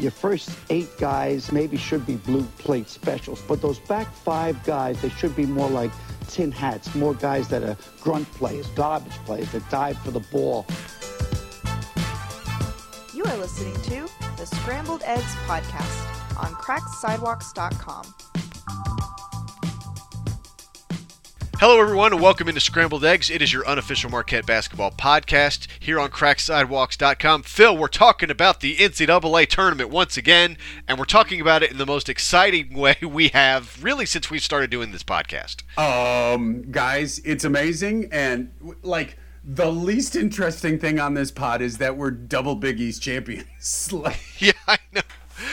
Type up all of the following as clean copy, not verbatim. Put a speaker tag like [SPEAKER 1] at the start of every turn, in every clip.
[SPEAKER 1] Your first 8 guys maybe should be blue plate specials, but those back 5 guys, they should be more like tin hats, more guys that are grunt players, garbage players that dive for the ball.
[SPEAKER 2] You are listening to the Scrambled Eggs podcast on cracksidewalks.com.
[SPEAKER 3] Hello, everyone, and welcome into Scrambled Eggs. It is your unofficial Marquette basketball podcast here on cracksidewalks.com. Phil, we're talking about the NCAA tournament once again, and we're talking about it in the most exciting way we have really since we started doing this podcast.
[SPEAKER 4] Guys, it's amazing, and the least interesting thing on this pod is that we're double Big East champions.
[SPEAKER 3] Yeah, I know.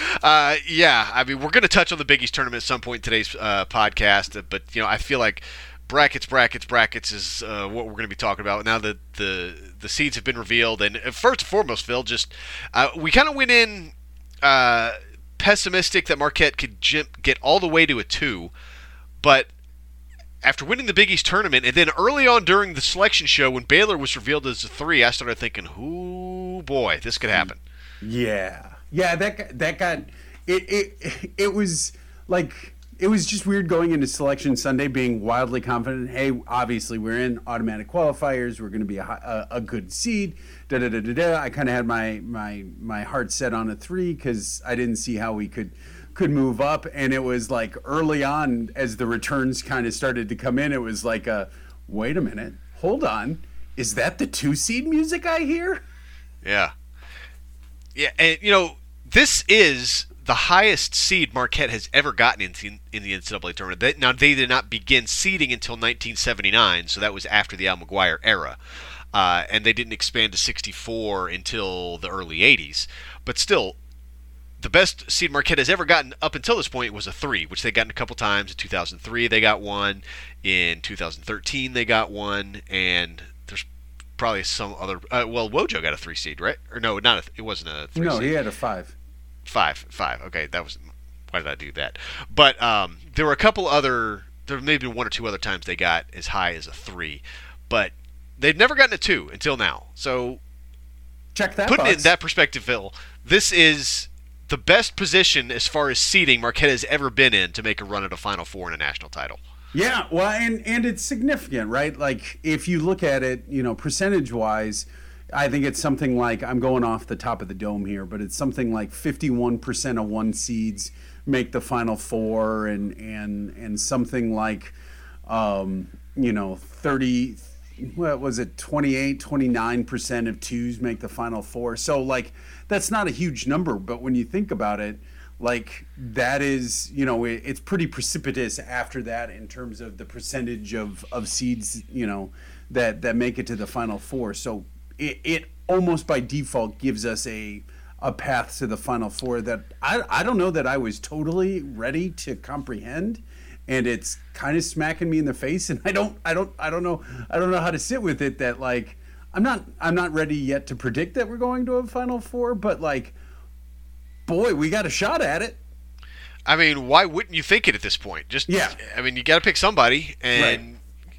[SPEAKER 3] I mean, we're going to touch on the Big East tournament at some point in today's podcast, but I feel like brackets is what we're going to be talking about now that the seeds have been revealed. And first and foremost, Phil, just we kind of went in pessimistic that Marquette could get all the way to a 2, but after winning the Big East tournament, and then early on during the selection show when Baylor was revealed as a 3, I started thinking, "Ooh, boy, this could happen."
[SPEAKER 4] Yeah, that got it was like. It was just weird going into Selection Sunday being wildly confident. Hey, obviously we're in automatic qualifiers. We're going to be a good seed. I kind of had my heart set on a 3 because I didn't see how we could move up. And it was like early on as the returns kind of started to come in, it was like wait a minute, hold on. Is that the 2 seed music I hear?
[SPEAKER 3] Yeah. Yeah, and this is the highest seed Marquette has ever gotten in the NCAA tournament. Now, they did not begin seeding until 1979, so that was after the Al McGuire era. And they didn't expand to 64 until the early 80s. But still, the best seed Marquette has ever gotten up until this point was a 3, which they gotten a couple times. In 2003, they got one. In 2013, they got one. And there's probably some other... Wojo got a 3 seed, right? Or no, it wasn't a 3 seed.
[SPEAKER 4] No, he had a 5.
[SPEAKER 3] 5. Okay, that was... Why did I do that? But there were a couple other... There may have been 1 or 2 other times they got as high as a 3. But they've never gotten a 2 until now. So...
[SPEAKER 4] Check that
[SPEAKER 3] Putting
[SPEAKER 4] box.
[SPEAKER 3] it in that perspective, Phil, this is the best position as far as seeding Marquette has ever been in to make a run at a Final Four and a national title.
[SPEAKER 4] Yeah, well, and it's significant, right? Like, if you look at it, percentage-wise... I think it's something like, I'm going off the top of the dome here, but it's something like 51% of 1 seeds make the Final Four, and something like 30, what was it, 29% of 2s make the Final Four. So like that's not a huge number, but when you think about it, like that is, it's pretty precipitous after that in terms of the percentage of seeds, that make it to the Final Four. So it almost by default gives us a path to the Final Four that I don't know that I was totally ready to comprehend, and it's kind of smacking me in the face, and I don't know how to sit with it. That like I'm not ready yet to predict that we're going to a Final Four, but like, boy, we got a shot at it.
[SPEAKER 3] I mean, why wouldn't you think it at this point?
[SPEAKER 4] Yeah.
[SPEAKER 3] I mean, you got to pick somebody, and.
[SPEAKER 4] Right.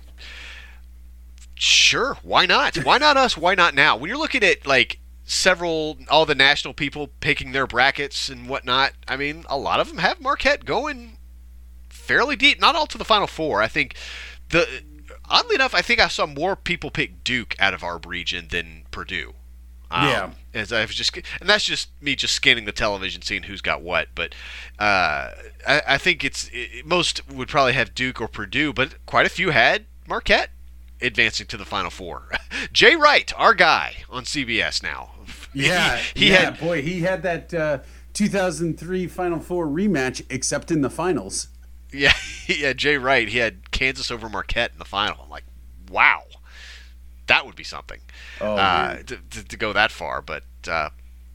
[SPEAKER 3] Sure, why not? Why not us? Why not now? When you're looking at like all the national people picking their brackets and whatnot, I mean, a lot of them have Marquette going fairly deep. Not all to the Final Four. I think oddly enough, I think I saw more people pick Duke out of our region than Purdue.
[SPEAKER 4] Yeah.
[SPEAKER 3] And that's just me just scanning the television, seeing who's got what. But I think most would probably have Duke or Purdue, but quite a few had Marquette advancing to the Final Four. Jay Wright, our guy on CBS now.
[SPEAKER 4] Yeah, he had that 2003 Final Four rematch, except in the finals.
[SPEAKER 3] Yeah, Jay Wright. He had Kansas over Marquette in the final. I'm like, wow, that would be something to go that far. But I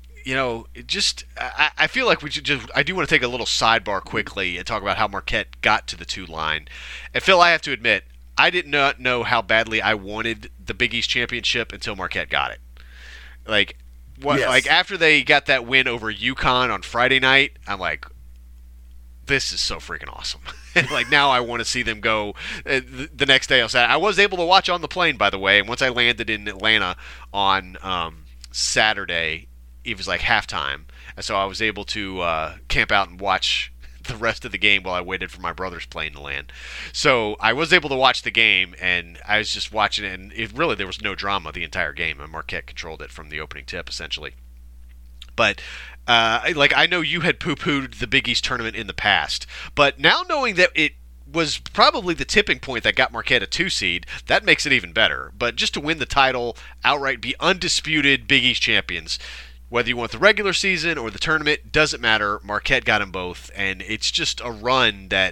[SPEAKER 3] feel like I do want to take a little sidebar quickly and talk about how Marquette got to the 2 line. And Phil, I have to admit, I did not know how badly I wanted the Big East championship until Marquette got it. Like,
[SPEAKER 4] Yes.
[SPEAKER 3] Like after they got that win over UConn on Friday night, I'm like, this is so freaking awesome. And like now I want to see them go the next day on Saturday. I was able to watch on the plane, by the way, and once I landed in Atlanta on Saturday, it was like halftime, and so I was able to camp out and watch the rest of the game while I waited for my brother's plane to land. So I was able to watch the game, and I was just watching it, and there was no drama the entire game, and Marquette controlled it from the opening tip, essentially. But, I know you had poo-pooed the Big East tournament in the past, but now knowing that it was probably the tipping point that got Marquette a 2 seed, that makes it even better. But just to win the title, outright be undisputed Big East champions, whether you want the regular season or the tournament, doesn't matter. Marquette got them both, and it's just a run that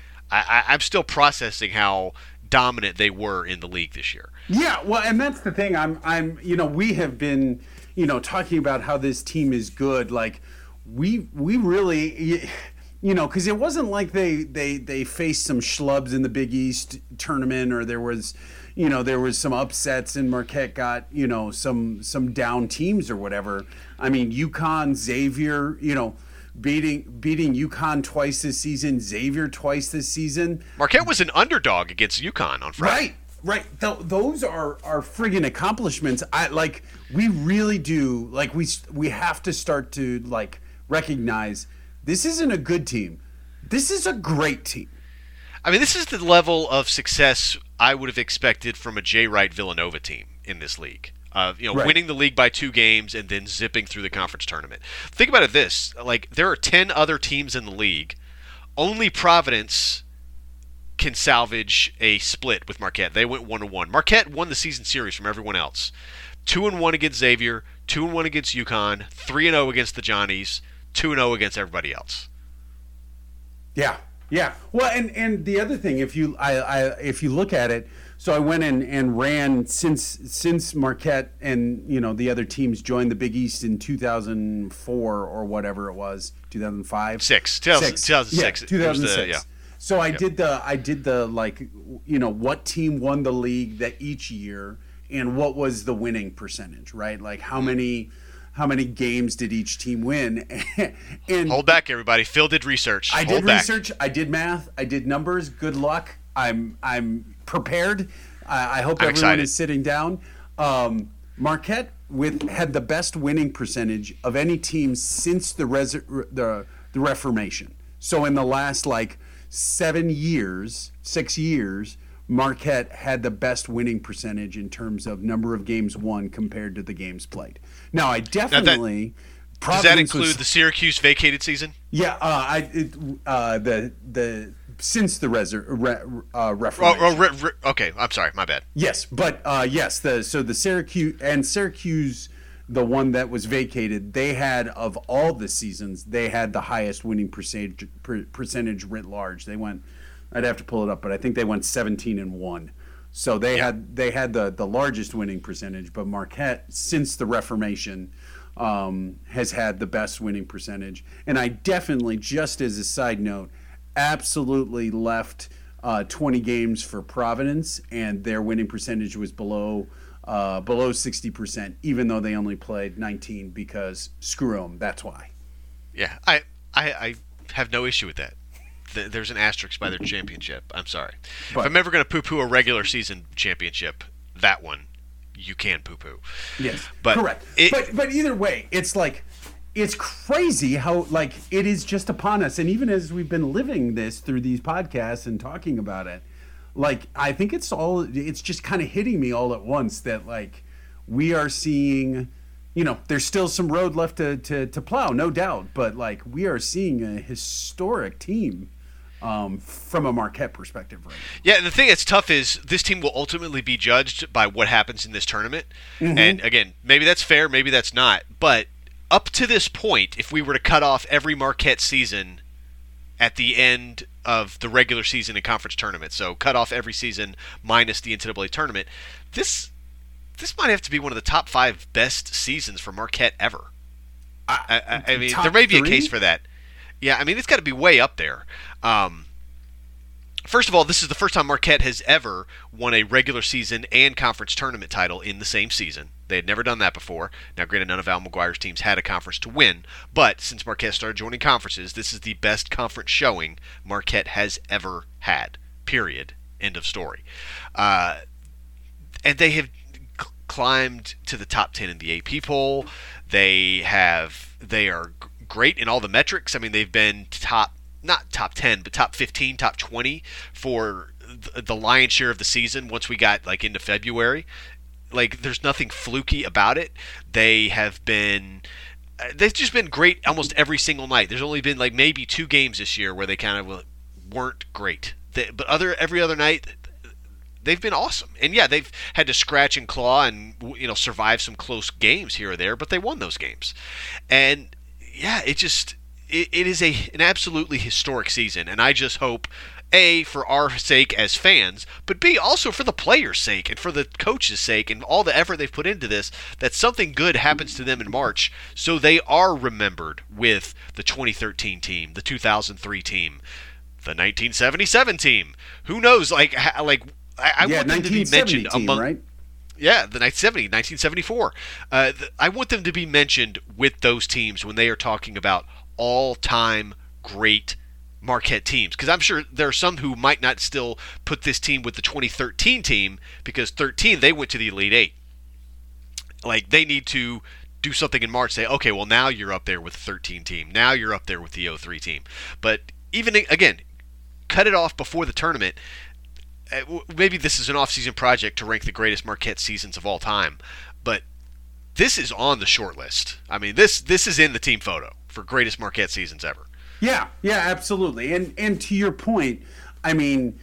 [SPEAKER 3] I'm still processing how dominant they were in the league this year.
[SPEAKER 4] Yeah, well, and that's the thing. We have been, talking about how this team is good. Like, we really, because it wasn't like they faced some schlubs in the Big East tournament, or there was some upsets and Marquette got, some down teams or whatever. I mean, UConn, Xavier, beating UConn twice this season, Xavier twice this season.
[SPEAKER 3] Marquette was an underdog against UConn on Friday.
[SPEAKER 4] Right. Those are friggin' accomplishments. We really do, we have to start to, recognize this isn't a good team. This is a great team.
[SPEAKER 3] I mean, this is the level of success I would have expected from a Jay Wright Villanova team in this league. Right. Winning the league by 2 games and then zipping through the conference tournament. Think about it this. There are 10 other teams in the league. Only Providence can salvage a split with Marquette. They went 1-1. Marquette won the season series from everyone else. 2-1 against Xavier, 2-1 against UConn, 3-0 against the Johnnies, 2-0 against everybody else.
[SPEAKER 4] Yeah. Well, and the other thing, if you look at it, so I went and ran since Marquette and the other teams joined the Big East in 2004 or whatever it was, 2005,
[SPEAKER 3] 2006.
[SPEAKER 4] Yeah, 2006. So I did the what team won the league that each year and what was the winning percentage, right? Like how many games did each team win? And
[SPEAKER 3] hold back, everybody. Phil did research.
[SPEAKER 4] I did research. I did math. I did numbers. Good luck. I'm prepared. I hope everyone
[SPEAKER 3] excited.
[SPEAKER 4] Is sitting down. Marquette had the best winning percentage of any team since the Reformation. So in the last 6 years, Marquette had the best winning percentage in terms of number of games won compared to the games played. Now, I definitely.
[SPEAKER 3] Does that include the Syracuse vacated season?
[SPEAKER 4] Yeah, since the Reformation.
[SPEAKER 3] Okay, I'm sorry, my bad.
[SPEAKER 4] Yes, but yes, the Syracuse, the one that was vacated, they had of all the seasons, they had the highest winning percentage writ large. They went, I'd have to pull it up, but I think they went 17-1. So they had the largest winning percentage, but Marquette since the Reformation has had the best winning percentage. And I definitely, just as a side note, absolutely left 20 games for Providence, and their winning percentage was below 60%, even though they only played 19 because screw them. That's why.
[SPEAKER 3] Yeah, I have no issue with that. There's an asterisk by their championship. I'm sorry. But if I'm ever going to poo-poo a regular season championship, that one, you can poo-poo.
[SPEAKER 4] Yes,
[SPEAKER 3] but
[SPEAKER 4] correct. But either way, it's crazy how it is just upon us. And even as we've been living this through these podcasts and talking about it, I think it's just kind of hitting me all at once that we are seeing, there's still some road left to plow, no doubt. But we are seeing a historic team from a Marquette perspective right now.
[SPEAKER 3] Yeah, and the thing that's tough is this team will ultimately be judged by what happens in this tournament. Mm-hmm. And again, maybe that's fair, maybe that's not. But up to this point, if we were to cut off every Marquette season at the end of the regular season and conference tournament, so cut off every season minus the NCAA tournament, this might have to be one of the top 5 best seasons for Marquette ever. I mean, there may be a case for that. Yeah, I mean, it's got to be way up there. First of all, this is the first time Marquette has ever won a regular season and conference tournament title in the same season. They had never done that before. Now, granted, none of Al McGuire's teams had a conference to win, but since Marquette started joining conferences, this is the best conference showing Marquette has ever had. Period. End of story. And they have climbed to the top 10 in the AP poll. They are great in all the metrics. I mean, they've been not top 10, but top 15, top 20 for the lion's share of the season once we got like into February. Like, there's nothing fluky about it. They've just been great almost every single night. There's only been like maybe 2 games this year where they kind of weren't great. But every other night, they've been awesome. And yeah, they've had to scratch and claw and survive some close games here or there, but they won those games. And yeah, it is an absolutely historic season. And I just hope, A, for our sake as fans, but B, also for the players' sake and for the coaches' sake and all the effort they've put into this, that something good happens to them in March so they are remembered with the 2013 team, the 2003 team, the 1977 team. Who knows? I want them to be mentioned among, right? Yeah, the 1974. I want them to be mentioned with those teams when they are talking about all-time great Marquette teams, because I'm sure there are some who might not still put this team with the 2013 team because 13 they went to the Elite Eight. Like, they need to do something in March, say, okay, well, now you're up there with the 13 team. Now you're up there with the 03 team. But even, again, cut it off before the tournament. Maybe this is an off-season project to rank the greatest Marquette seasons of all time, but this is on the short list. I mean, this is in the team photo for greatest Marquette seasons ever. Yeah,
[SPEAKER 4] absolutely. And to your point, I mean,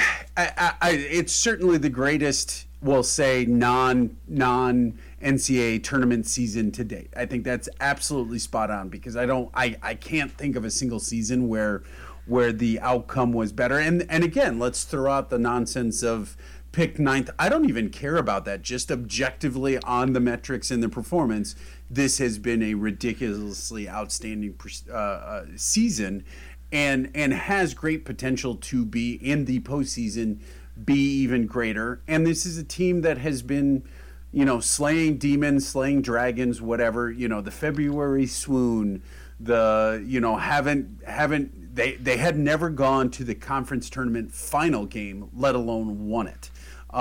[SPEAKER 4] it's certainly the greatest, we'll say, non NCAA tournament season to date. I think that's absolutely spot on, because I can't think of a single season where the outcome was better. And again, let's throw out the nonsense of pick ninth. I don't even care about that. Just objectively on the metrics and the performance, this has been a ridiculously outstanding season, and has great potential to be in the postseason, be even greater. And this is a team that has been, slaying demons, slaying dragons, whatever. The February swoon, they had never gone to the conference tournament final game, let alone won it.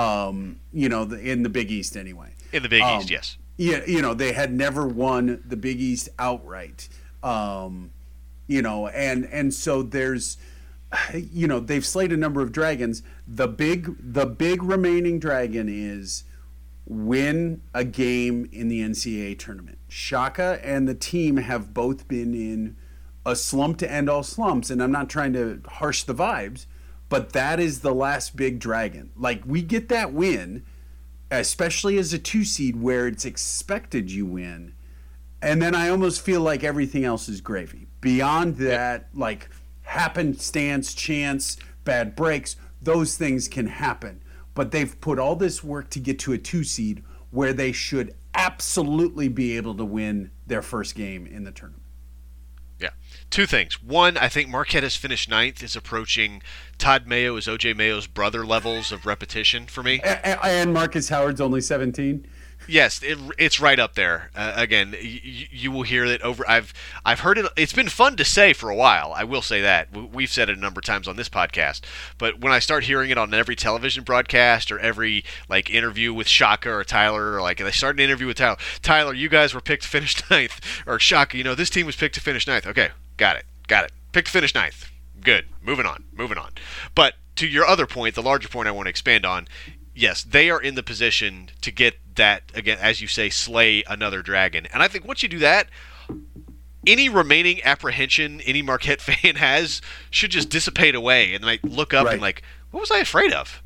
[SPEAKER 4] In the Big East anyway.
[SPEAKER 3] In the Big East, yes.
[SPEAKER 4] Yeah, they had never won the Big East outright. And so there's, they've slayed a number of dragons. The big remaining dragon is win a game in the NCAA tournament. Shaka and the team have both been in a slump to end all slumps, and I'm not trying to harsh the vibes, but that is the last big dragon. Like, we get that win, especially as a 2 seed where it's expected you win, and then I almost feel like everything else is gravy. Beyond that, like happenstance, chance, bad breaks, those things can happen. But they've put all this work to get to a 2 seed where they should absolutely be able to win their first game in the tournament.
[SPEAKER 3] Yeah. 2 things. One, I think Marquette has finished 9th, is approaching Todd Mayo as O.J. Mayo's brother levels of repetition for me.
[SPEAKER 4] And Marcus Howard's only 17.
[SPEAKER 3] Yes, it's right up there. Again, you will hear it over. I've heard it. It's been fun to say for a while. I will say that. We've said it a number of times on this podcast. But when I start hearing it on every television broadcast or every interview with Shaka or Tyler, or they start an interview with Tyler, you guys were picked to finish 9th, or Shaka, this team was picked to finish 9th. Okay, got it. Picked to finish 9th. Good. Moving on. But to your other point, the larger point I want to expand on. Yes, they are in the position to get that, again, as you say, slay another dragon. And I think once you do that, any remaining apprehension any Marquette fan has should just dissipate away. And look up and what was I afraid of?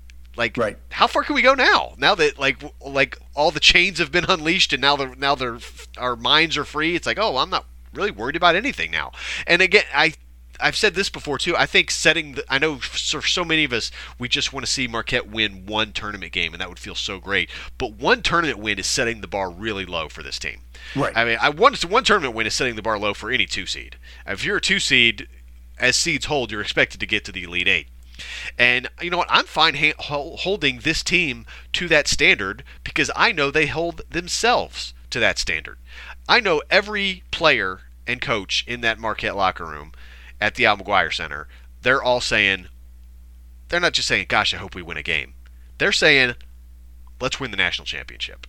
[SPEAKER 3] How far can we go now? Now that all the chains have been unleashed and now our minds are free. It's I'm not really worried about anything now. And again, I've said this before too. I think I know for so many of us, we just want to see Marquette win one tournament game, and that would feel so great. But one tournament win is setting the bar really low for this team. Right. I mean, one tournament win is setting the bar low for any 2 seed. If you're a 2 seed, as seeds hold, you're expected to get to the Elite Eight. And you know what? I'm fine holding this team to that standard because I know they hold themselves to that standard. I know every player and coach in that Marquette locker room at the Al McGuire Center, they're all saying, they're not just saying, gosh, I hope we win a game. They're saying, let's win the national championship.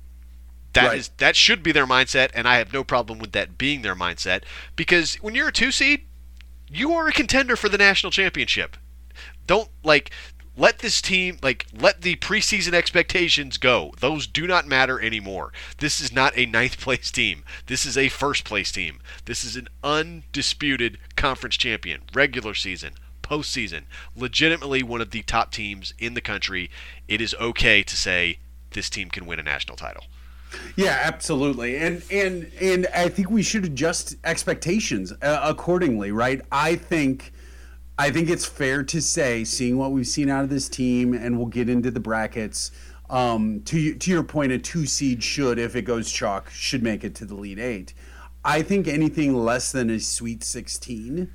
[SPEAKER 3] That should be their mindset, and I have no problem with that being their mindset, because when you're a 2 seed, you are a contender for the national championship. Don't let this team let the preseason expectations go. Those do not matter anymore. This is not a 9th place team. This is a 1st place team. This is an undisputed conference champion, regular season, postseason, legitimately one of the top teams in the country. It is okay to say this team can win a national title.
[SPEAKER 4] Yeah, absolutely, and I think we should adjust expectations accordingly, right? I think it's fair to say, seeing what we've seen out of this team, and we'll get into the brackets. To your point, a 2 seed should, if it goes chalk, should make it to the Elite 8. I think anything less than a Sweet 16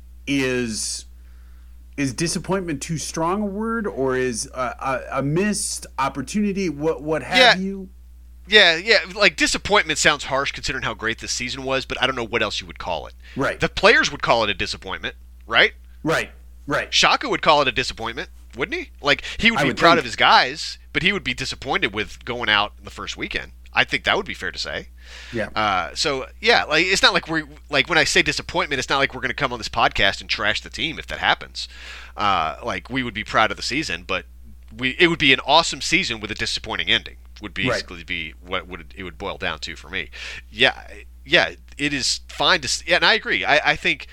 [SPEAKER 4] is disappointment too strong a word, or is a missed opportunity? What have you?
[SPEAKER 3] Yeah, disappointment sounds harsh considering how great this season was, but I don't know what else you would call it.
[SPEAKER 4] Right.
[SPEAKER 3] The players would call it a disappointment, right?
[SPEAKER 4] Right.
[SPEAKER 3] Shaka would call it a disappointment, wouldn't he? He would be proud of his guys, but he would be disappointed with going out in the first weekend. I think that would be fair to say.
[SPEAKER 4] Yeah.
[SPEAKER 3] It's not like we're when I say disappointment, it's not like we're going to come on this podcast and trash the team if that happens. We would be proud of the season, but it would be an awesome season with a disappointing ending. Would basically be what it would boil down to for me. Yeah, it is fine to. Yeah, and I agree. I think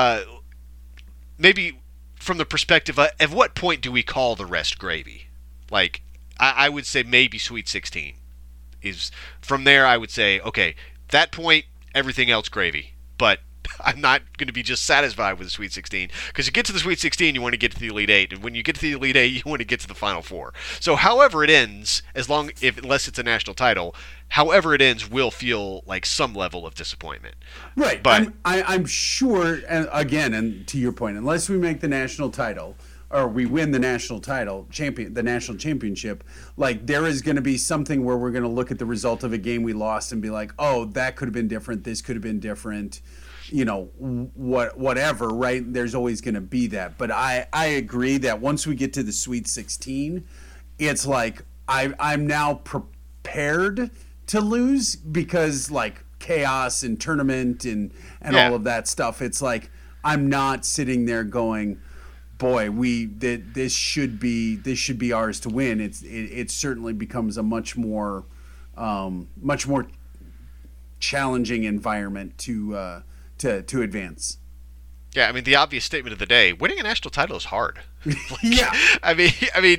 [SPEAKER 3] maybe from the perspective of, at what point do we call the rest gravy? I would say maybe Sweet 16 is. From there, I would say, okay, that point, everything else gravy. But I'm not going to be just satisfied with the Sweet 16, because you get to the Sweet 16, you want to get to the Elite 8, and when you get to the Elite 8, you want to get to the Final Four. So however it ends, unless it's a national title, however it ends will feel like some level of disappointment.
[SPEAKER 4] Right, but I'm sure, and again, and to your point, unless we make the national title, or we win the national title, the national championship, there is going to be something where we're going to look at the result of a game we lost and be like, oh, that could have been different, this could have been different. Whatever, right? There's always going to be that. But I agree that once we get to the Sweet 16, it's I'm now prepared to lose, because chaos and tournament and all of that stuff. It's I'm not sitting there going, boy, this should be ours to win. It certainly becomes a much more challenging environment to advance.
[SPEAKER 3] Yeah, I mean, the obvious statement of the day: winning a national title is hard.
[SPEAKER 4] Yeah,
[SPEAKER 3] I mean,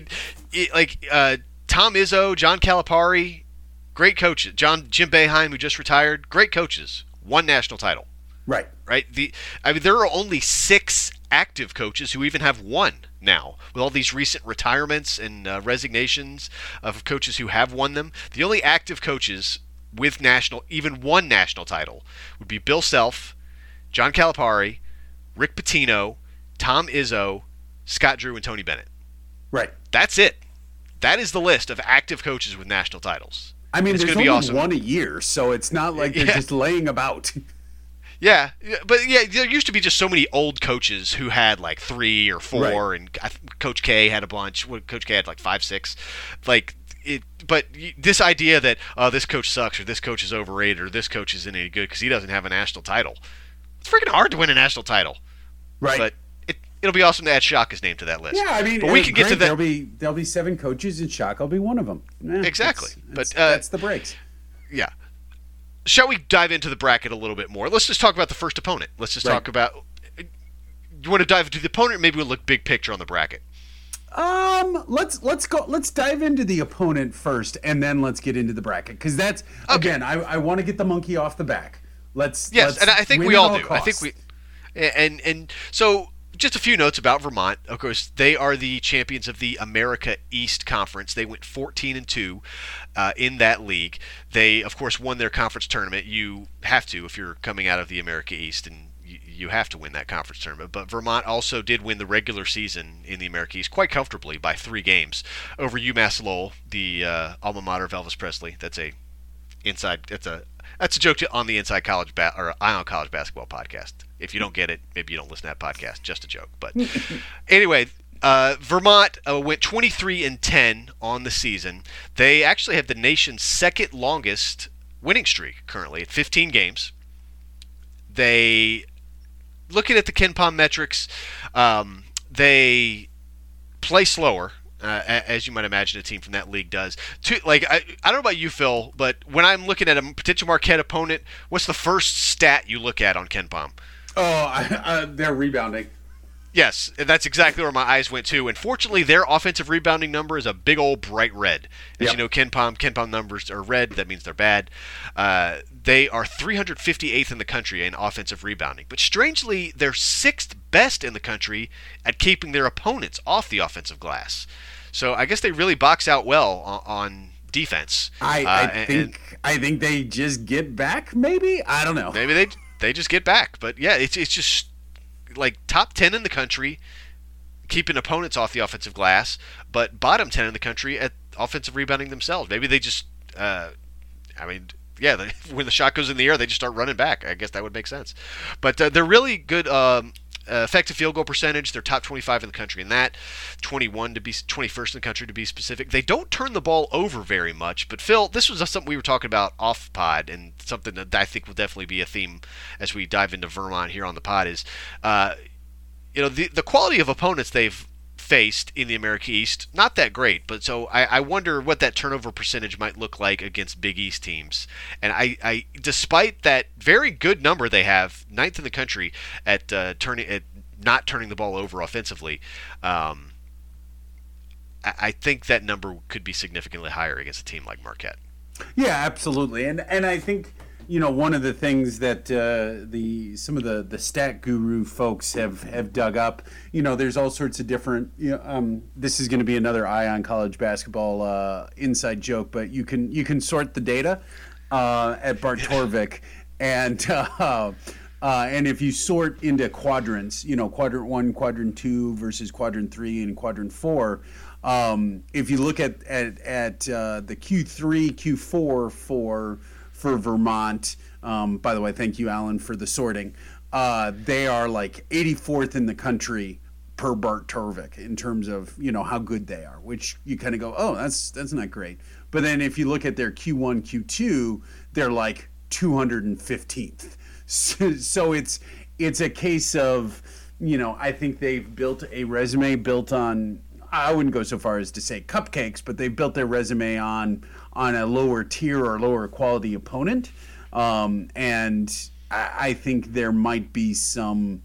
[SPEAKER 3] Tom Izzo, John Calipari, great coaches. Jim Boeheim, who just retired, great coaches. Won national title.
[SPEAKER 4] Right.
[SPEAKER 3] There are only 6 active coaches who even have won now, with all these recent retirements and resignations of coaches who have won them. The only active coaches with even one national title would be Bill Self, John Calipari, Rick Pitino, Tom Izzo, Scott Drew, and Tony Bennett.
[SPEAKER 4] Right.
[SPEAKER 3] That's it. That is the list of active coaches with national titles.
[SPEAKER 4] I mean,
[SPEAKER 3] it's
[SPEAKER 4] there's
[SPEAKER 3] only
[SPEAKER 4] awesome. One a year, so it's not like they're just laying about.
[SPEAKER 3] Yeah, but there used to be just so many old coaches who had 3 or 4, right. And Coach K had a bunch. Coach K had 5, 6. But this idea that this coach sucks, or this coach is overrated, or this coach isn't any good because he doesn't have a national title. It's freaking hard to win a national title.
[SPEAKER 4] Right.
[SPEAKER 3] But it'll be awesome to add Shaka's name to that list.
[SPEAKER 4] Yeah, I mean,
[SPEAKER 3] but we can get to that.
[SPEAKER 4] There'll be 7 coaches, and Shaka will be one of them.
[SPEAKER 3] Exactly.
[SPEAKER 4] That's the breaks.
[SPEAKER 3] Yeah. Shall we dive into the bracket a little bit more? Let's just talk about the first opponent. Let's just talk about. You want to dive into the opponent, or maybe we'll look big picture on the bracket?
[SPEAKER 4] Let's go. Let's dive into the opponent first, and then let's get into the bracket, because that's again, I want to get the monkey off the back. Let's
[SPEAKER 3] and I think we all do. I think we, and so just a few notes about Vermont. Of course, they are the champions of the America East Conference. They went 14-2 in that league. They, of course, won their conference tournament. You have to if you're coming out of the America East, and you have to win that conference tournament. But Vermont also did win the regular season in the America East quite comfortably by 3 games over UMass Lowell, the alma mater of Elvis Presley. That's a joke on the Inside College Ion College Basketball podcast. If you don't get it, maybe you don't listen to that podcast. Just a joke. But anyway, Vermont went 23-10 on the season. They actually have the nation's second longest winning streak currently at 15 games. They, looking at the KenPom metrics, they play slower, as you might imagine a team from that league does. I don't know about you, Phil, but when I'm looking at a potential Marquette opponent, what's the first stat you look at on KenPom?
[SPEAKER 4] Oh, they're rebounding.
[SPEAKER 3] Yes, that's exactly where my eyes went to. And fortunately, their offensive rebounding number is a big old bright red. As you know, KenPom numbers are red. That means they're bad. They are 358th in the country in offensive rebounding. But strangely, they're 6th best in the country at keeping their opponents off the offensive glass. So I guess they really box out well on defense.
[SPEAKER 4] I think they just get back, maybe? I don't know.
[SPEAKER 3] Maybe they just get back. But yeah, it's just like top 10 in the country keeping opponents off the offensive glass, but bottom 10 in the country at offensive rebounding themselves. Maybe they just when the shot goes in the air, they just start running back. I guess that would make sense. But they're really good effective field goal percentage. They're top 25 in the country in that, 21st in the country to be specific. They don't turn the ball over very much. But Phil, this was something we were talking about off pod, and something that I think will definitely be a theme as we dive into Vermont here on the pod is, the quality of opponents they've faced in the America East, not that great. But so I wonder what that turnover percentage might look like against Big East teams. And I despite that very good number they have, 9th in the country at not turning the ball over offensively, I think that number could be significantly higher against a team like Marquette.
[SPEAKER 4] Yeah, absolutely. And I think, one of the things that some of the stat guru folks have dug up, there's all sorts of different, this is going to be another Ion College basketball inside joke, but you can sort the data at Bart Torvik, and if you sort into quadrants, quadrant 1, quadrant 2 versus quadrant 3 and quadrant 4, if you look at the Q3, Q4 for Vermont, by the way, thank you, Alan, for the sorting. They are like 84th in the country per Bart Torvik in terms of how good they are, which you kind of go, oh, that's not great. But then if you look at their Q1, Q2, they're like 215th. So it's a case of I think they've built a resume built on, I wouldn't go so far as to say cupcakes, but they've built their resume on a lower tier or lower quality opponent. And I think there might be some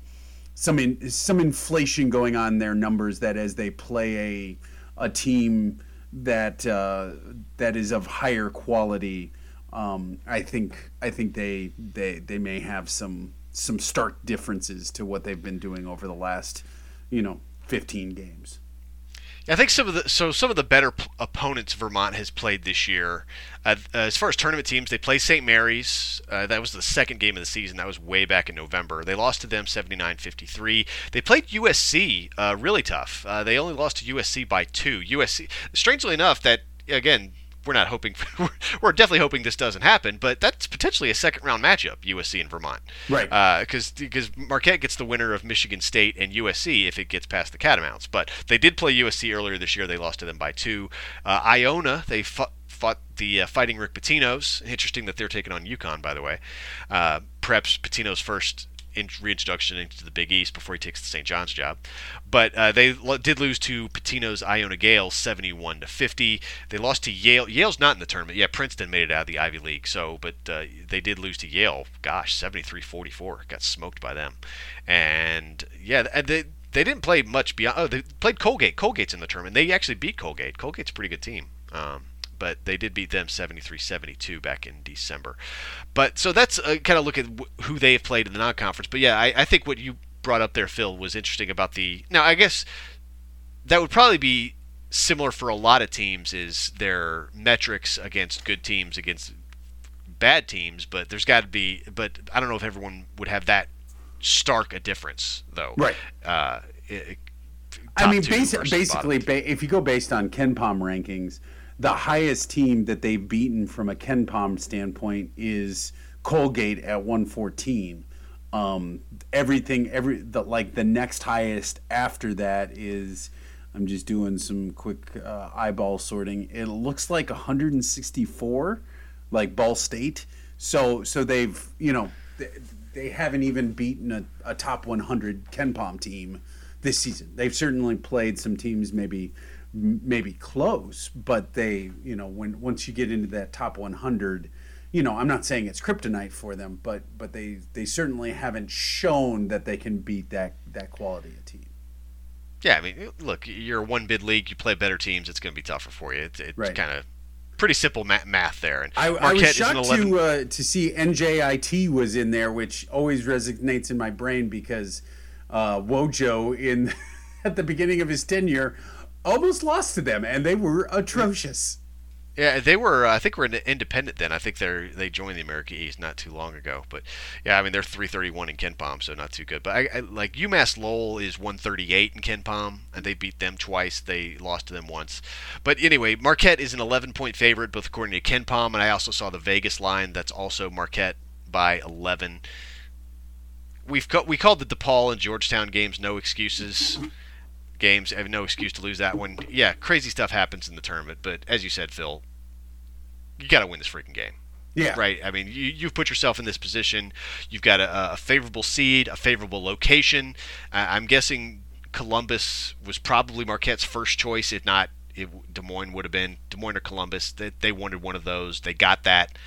[SPEAKER 4] inflation going on in their numbers, that as they play a team that is of higher quality, I think they may have some stark differences to what they've been doing over the last 15 games.
[SPEAKER 3] I think some of the better opponents Vermont has played this year, as far as tournament teams, they play St. Mary's. That was the second game of the season. That was way back in November. They lost to them 79-53. They played USC really tough. They only lost to USC by 2. USC, strangely enough, that again, we're definitely hoping this doesn't happen, but that's potentially a second-round matchup, USC and Vermont.
[SPEAKER 4] Right.
[SPEAKER 3] Because Marquette gets the winner of Michigan State and USC if it gets past the Catamounts. But they did play USC earlier this year. They lost to them by 2. Iona, they fought the Fighting Rick Pitino's. Interesting that they're taking on UConn, by the way. Perhaps Pitino's first reintroduction into the Big East before he takes the St. John's job. But they did lose to Pitino's Iona Gales 71-50. They lost to Yale. Yale's not in the tournament. Yeah, Princeton made it out of the Ivy League. But they did lose to Yale. Gosh, 73-44. Got smoked by them. And yeah, they didn't play much beyond. Oh, they played Colgate. Colgate's in the tournament. They actually beat Colgate. Colgate's a pretty good team. But they did beat them 73-72 back in December. But so that's kind of look at who they've played in the non-conference. But yeah, I think what you brought up there, Phil, was interesting about now, I guess that would probably be similar for a lot of teams, is their metrics against good teams, against bad teams. But there's got to be. But I don't know if everyone would have that stark a difference, though.
[SPEAKER 4] Right. Basically, if you go based on KenPom rankings, the highest team that they've beaten from a KenPom standpoint is Colgate at 114. The next highest after that is I'm just doing some quick eyeball sorting. It looks like 164, like Ball State. So they've, they haven't even beaten a top 100 KenPom team this season. They've certainly played some teams maybe close, but they, once you get into that top 100, I'm not saying it's kryptonite for them, but they certainly haven't shown that they can beat that quality of team.
[SPEAKER 3] Yeah, I mean, look, you're a one-bid league. You play better teams. It's going to be tougher for you. It's
[SPEAKER 4] right.
[SPEAKER 3] kind of pretty simple math there. And
[SPEAKER 4] I was shocked to see NJIT was in there, which always resonates in my brain because Wojo at the beginning of his tenure almost lost to them, and they were atrocious.
[SPEAKER 3] Yeah, they were. I think we're independent then. I think they joined the America East not too long ago. But yeah, I mean they're 331 in KenPom, so not too good. But I like UMass Lowell is 138 in KenPom, and they beat them twice. They lost to them once. But anyway, Marquette is an 11-point favorite, both according to KenPom, and I also saw the Vegas line. That's also Marquette by 11. We called the DePaul and Georgetown games no excuses. Games. I have no excuse to lose that one. Yeah, crazy stuff happens in the tournament, but as you said, Phil, you got to win this freaking game.
[SPEAKER 4] Yeah.
[SPEAKER 3] Right? I mean, you've put yourself in this position. You've got a favorable seed, a favorable location. I'm guessing Columbus was probably Marquette's first choice. If not, Des Moines would have been. Des Moines or Columbus. They wanted one of those. They got that.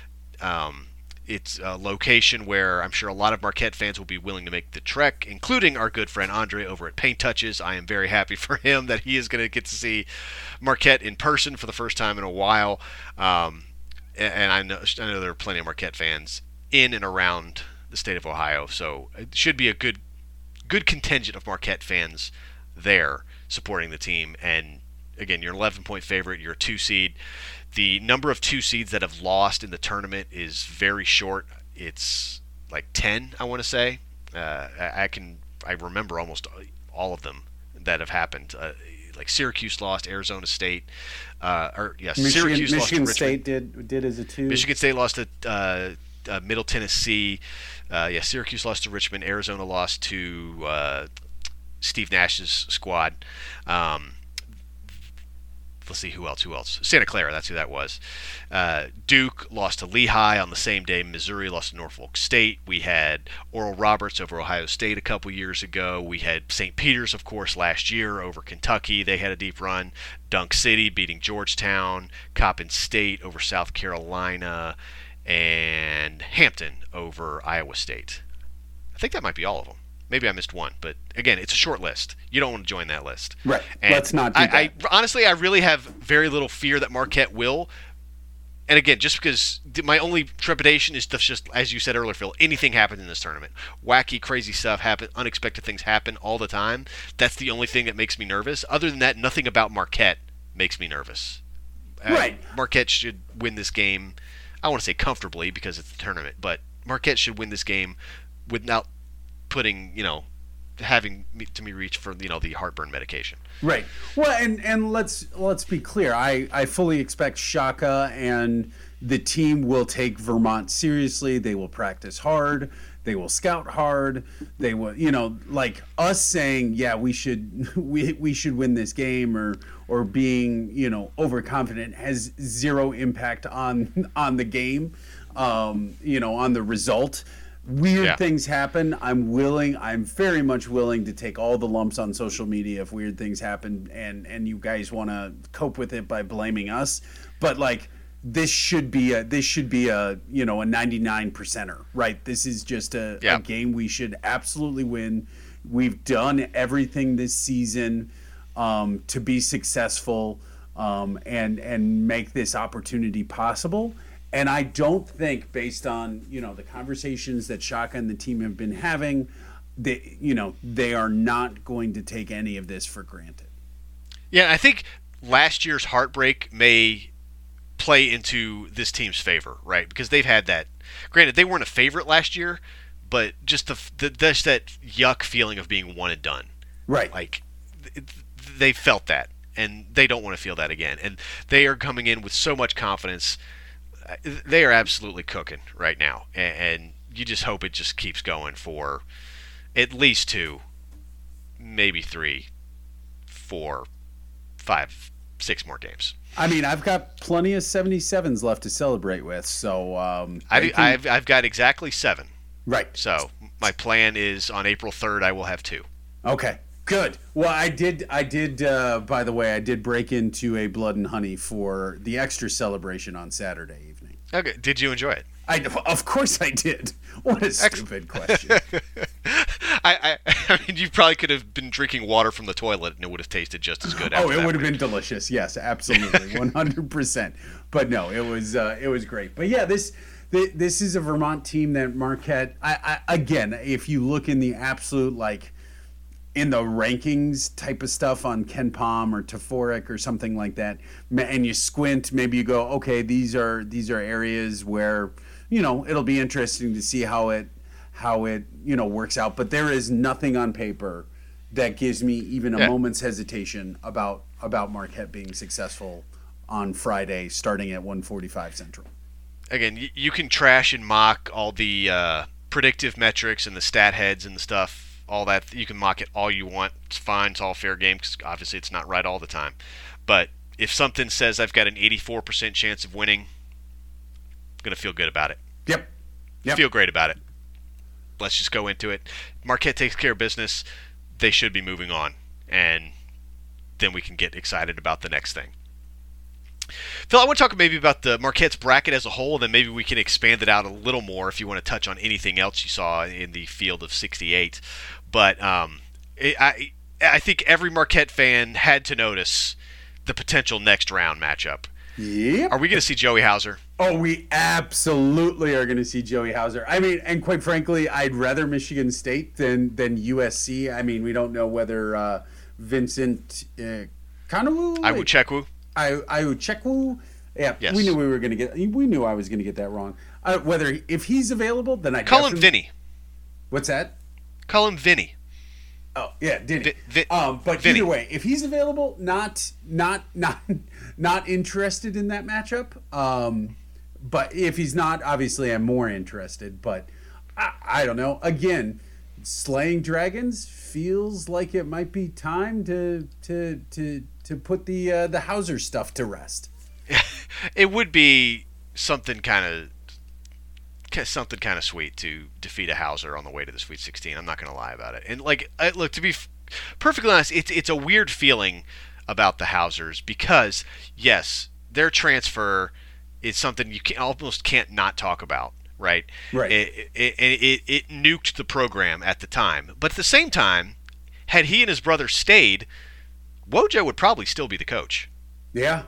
[SPEAKER 3] It's a location where I'm sure a lot of Marquette fans will be willing to make the trek, including our good friend Andre over at Paint Touches. I am very happy for him that he is going to get to see Marquette in person for the first time in a while. And I know there are plenty of Marquette fans in and around the state of Ohio, so it should be a good contingent of Marquette fans there supporting the team. And again, you're an 11-point favorite. You're a 2 seed. The number of 2 seeds that have lost in the tournament is very short. It's like 10, I want to say. I remember almost all of them that have happened. Like Syracuse lost, Arizona State, Syracuse lost to
[SPEAKER 4] Michigan State did as a 2.
[SPEAKER 3] Michigan State lost to Middle Tennessee. Syracuse lost to Richmond. Arizona lost to Steve Nash's squad. Let's see, who else? Santa Clara, that's who that was. Duke lost to Lehigh on the same day. Missouri lost to Norfolk State. We had Oral Roberts over Ohio State a couple years ago. We had St. Peter's, of course, last year over Kentucky. They had a deep run. Dunk City beating Georgetown. Coppin State over South Carolina. And Hampton over Iowa State. I think that might be all of them. Maybe I missed one, but again, it's a short list. You don't want to join that list.
[SPEAKER 4] Right.
[SPEAKER 3] And
[SPEAKER 4] let's not do that.
[SPEAKER 3] Honestly, I really have very little fear that Marquette will. And again, just because my only trepidation is just, as you said earlier, Phil, anything happens in this tournament. Wacky, crazy stuff happen, unexpected things happen all the time. That's the only thing that makes me nervous. Other than that, nothing about Marquette makes me nervous.
[SPEAKER 4] Right.
[SPEAKER 3] Marquette should win this game. I want to say comfortably because it's the tournament, but Marquette should win this game without putting, having to me reach for, the heartburn medication.
[SPEAKER 4] Right. Well, and let's be clear. I fully expect Shaka and the team will take Vermont seriously. They will practice hard. They will scout hard. They will, like us saying, yeah, we should win this game or being, overconfident has zero impact on the game, on the result. Weird things happen. I'm very much willing to take all the lumps on social media if weird things happen and you guys want to cope with it by blaming us. But like this should be a 99%er, right? This is just a game we should absolutely win. We've done everything this season to be successful and make this opportunity possible. And I don't think, based on the conversations that Shaka and the team have been having, they are not going to take any of this for granted.
[SPEAKER 3] Yeah, I think last year's heartbreak may play into this team's favor, right? Because they've had that. Granted, they weren't a favorite last year, but just just that yuck feeling of being one and done,
[SPEAKER 4] right?
[SPEAKER 3] Like they felt that, and they don't want to feel that again. And they are coming in with so much confidence. They are absolutely cooking right now, and you just hope it just keeps going for at least 2, maybe 3, for 5-6 more games.
[SPEAKER 4] I mean, I've got plenty of 77s left to celebrate with, so
[SPEAKER 3] I've got exactly 7.
[SPEAKER 4] Right.
[SPEAKER 3] So my plan is on April 3rd I will have 2.
[SPEAKER 4] Okay. Good. Well, I did. By the way, I did break into a Blood and Honey for the extra celebration on Saturday evening.
[SPEAKER 3] Okay. Did you enjoy it?
[SPEAKER 4] Of course I did. What a stupid question.
[SPEAKER 3] I mean, you probably could have been drinking water from the toilet and it would have tasted just as good.
[SPEAKER 4] Oh, it would have been delicious. Yes, absolutely, 100%. But no, it was great. But yeah, this is a Vermont team that Marquette. Again, if you look in the absolute in the rankings type of stuff on Ken Pom or Taforic or something like that, and you squint, maybe you go, okay, these are areas where it'll be interesting to see how it works out. But there is nothing on paper that gives me even a moment's hesitation about Marquette being successful on Friday, starting at 1:45 Central.
[SPEAKER 3] Again, you can trash and mock all the predictive metrics and the stat heads and the stuff. All that, you can mock it all you want. It's fine. It's all fair game because obviously it's not right all the time. But if something says I've got an 84% chance of winning, I'm going to feel good about it.
[SPEAKER 4] Yep.
[SPEAKER 3] Feel great about it. Let's just go into it. Marquette takes care of business. They should be moving on. And then we can get excited about the next thing. Phil, I want to talk maybe about the Marquette's bracket as a whole, and then maybe we can expand it out a little more if you want to touch on anything else you saw in the field of 68. But I think every Marquette fan had to notice the potential next round matchup.
[SPEAKER 4] Yep.
[SPEAKER 3] Are we going to see Joey Hauser?
[SPEAKER 4] Oh, we absolutely are going to see Joey Hauser. I mean, and quite frankly, I'd rather Michigan State than USC. I mean, we don't know whether Vincent Kanawu? Iwuchekwu. Yeah, yes. We knew I was going to get that wrong. Whether if he's available, then I
[SPEAKER 3] call him Vinny.
[SPEAKER 4] What's that?
[SPEAKER 3] Call him Vinny.
[SPEAKER 4] Oh yeah, Vinny. But
[SPEAKER 3] Vinny.
[SPEAKER 4] Either way, if he's available, not interested in that matchup. But if he's not, obviously I'm more interested. But I don't know. Again, slaying dragons feels like it might be time to put the Hauser stuff to rest.
[SPEAKER 3] It would be something kind of sweet to defeat a Hauser on the way to the Sweet 16. I'm not going to lie about it. And look, to be perfectly honest, it's a weird feeling about the Hausers because yes, their transfer is something you almost can't not talk about. Right. It nuked the program at the time, but at the same time, had he and his brother stayed, Wojo would probably still be the coach.
[SPEAKER 4] Yeah.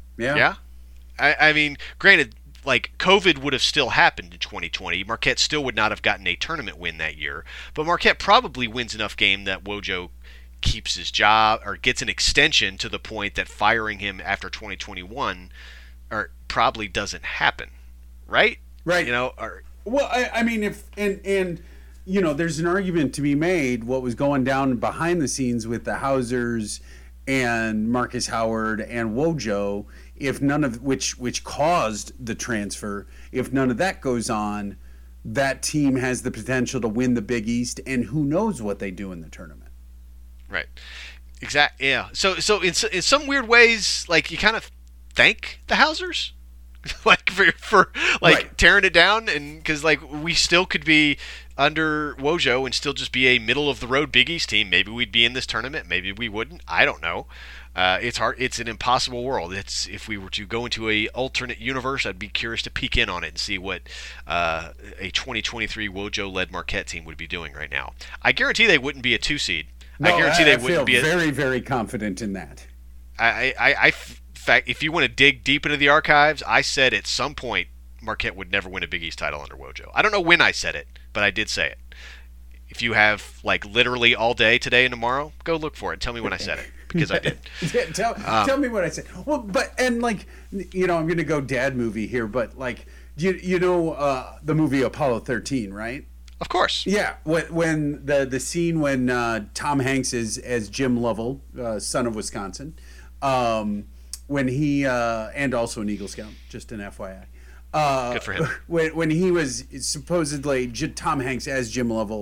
[SPEAKER 3] I mean, granted, COVID would have still happened in 2020. Marquette still would not have gotten a tournament win that year, but Marquette probably wins enough game that Wojo keeps his job or gets an extension to the point that firing him after 2021 probably doesn't happen. Right.
[SPEAKER 4] Right. Well, I mean, there's an argument to be made what was going down behind the scenes with the Hausers and Marcus Howard and Wojo, if none of which caused the transfer, if none of that goes on, that team has the potential to win the Big East, and who knows what they do in the tournament.
[SPEAKER 3] Right. Exactly. Yeah. So in some weird ways, you kind of thank the Hausers. For
[SPEAKER 4] right.
[SPEAKER 3] Tearing it down, and because we still could be under Wojo and still just be a middle of the road Big East team. Maybe we'd be in this tournament, maybe we wouldn't. I don't know. It's hard. It's an impossible world. If we were to go into a alternate universe, I'd be curious to peek in on it and see what a 2023 Wojo led Marquette team would be doing right now. I guarantee they wouldn't be a 2 seed.
[SPEAKER 4] No,
[SPEAKER 3] I guarantee they wouldn't be.
[SPEAKER 4] Very, very confident in that.
[SPEAKER 3] In fact, if you want to dig deep into the archives, I said at some point Marquette would never win a Big East title under Wojo. I don't know when I said it, but I did say it. If you have literally all day today and tomorrow, go look for it. Tell me when I said it, because I did.
[SPEAKER 4] Tell me what I said. Well, but I'm going to go dad movie here, but the movie Apollo 13, right?
[SPEAKER 3] Of course.
[SPEAKER 4] Yeah, when the scene when Tom Hanks is as Jim Lovell, son of Wisconsin. When he and also an Eagle Scout, just an FYI.
[SPEAKER 3] Good for him.
[SPEAKER 4] When he was supposedly Tom Hanks as Jim Lovell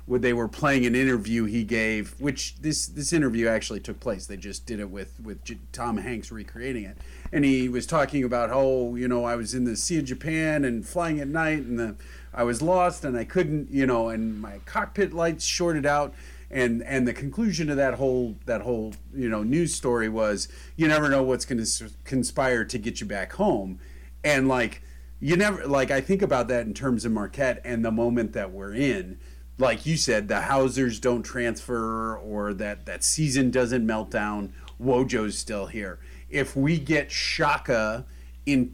[SPEAKER 4] where they were playing an interview he gave, which this interview actually took place. They just did it with Tom Hanks recreating it. And he was talking about how, I was in the Sea of Japan and flying at night, and I was lost and I couldn't, and my cockpit lights shorted out. And the conclusion of that whole news story was, you never know what's going to conspire to get you back home. And like, you never, like, I think about that in terms of Marquette and the moment that we're in. Like you said, the Hausers don't transfer, or that season doesn't melt down. Wojo's still here. If we get Shaka in,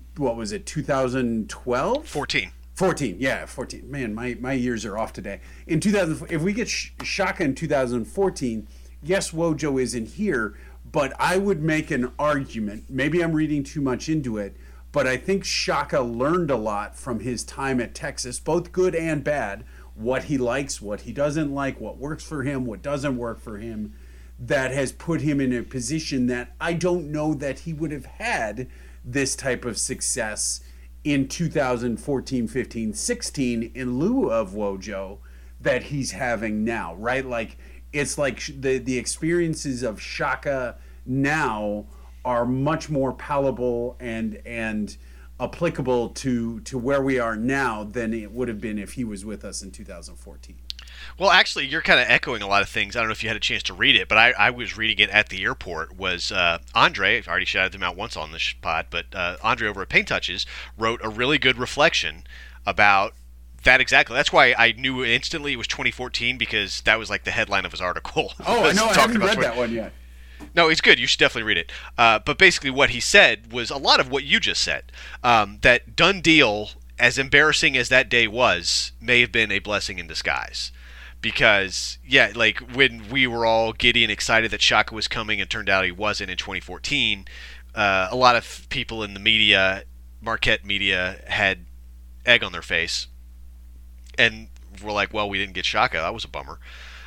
[SPEAKER 4] 2012?
[SPEAKER 3] 14.
[SPEAKER 4] 14, yeah, 14. Man, my years are off today. In 2000, if we get Shaka in 2014, yes, Wojo isn't here, but I would make an argument. Maybe I'm reading too much into it, but I think Shaka learned a lot from his time at Texas, both good and bad. What he likes, what he doesn't like, what works for him, what doesn't work for him. That has put him in a position that I don't know that he would have had this type of success in 2014, 15, 16 in lieu of Wojo that he's having now, right? Like, it's like the experiences of Shaka now are much more palatable and applicable to where we are now than it would have been if he was with us in 2014.
[SPEAKER 3] Well, actually, you're kind of echoing a lot of things. I don't know if you had a chance to read it, but I was reading it at the airport. Was Andre, I've already shouted him out once on this pod, but Andre over at Paint Touches wrote a really good reflection about that exactly. That's why I knew instantly it was 2014, because that was like the headline of his article.
[SPEAKER 4] Oh, I know. I haven't read that one yet.
[SPEAKER 3] No, it's good. You should definitely read it. But basically what he said was a lot of what you just said. That done deal, as embarrassing as that day was, may have been a blessing in disguise. Because, yeah, like when we were all giddy and excited that Shaka was coming and turned out he wasn't in 2014, a lot of people in the media, Marquette media, had egg on their face. And were like, well, we didn't get Shaka. That was a bummer.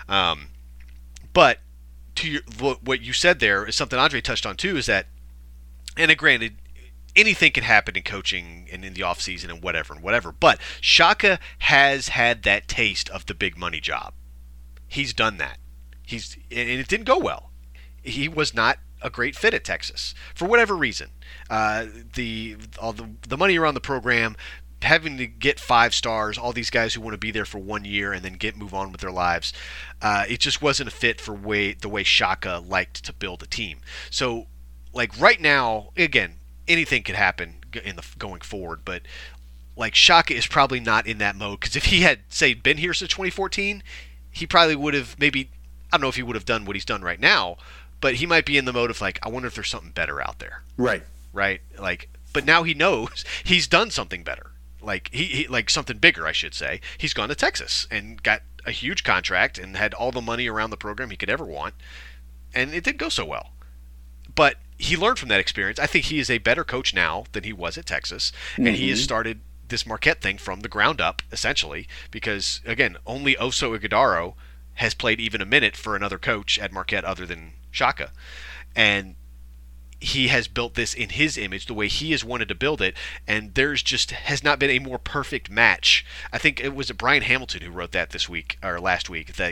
[SPEAKER 3] But to what you said there is something Andre touched on too, is that, and granted, anything can happen in coaching and in the offseason and whatever, but Shaka has had that taste of the big money job. He's done that. And it didn't go well. He was not a great fit at Texas for whatever reason. The money around the program, having to get 5 stars, all these guys who want to be there for 1 year and then move on with their lives, it just wasn't a fit for the way Shaka liked to build a team. So, like right now, again, anything could happen going forward, but like Shaka is probably not in that mode, because if he had, say, been here since 2014, he probably would have maybe, I don't know if he would have done what he's done right now, but he might be in the mode of like, I wonder if there's something better out there.
[SPEAKER 4] Right.
[SPEAKER 3] Like, but now he knows he's done something better. Like he like something bigger, I should say. He's gone to Texas and got a huge contract and had all the money around the program he could ever want, and it didn't go so well. But he learned from that experience. I think he is a better coach now than he was at Texas, and he has started this Marquette thing from the ground up, essentially, because, again, only Oso Ighodaro has played even a minute for another coach at Marquette other than Shaka. And he has built this in his image, the way he has wanted to build it, and there's just has not been a more perfect match. I think it was Brian Hamilton who wrote that this week, or last week, that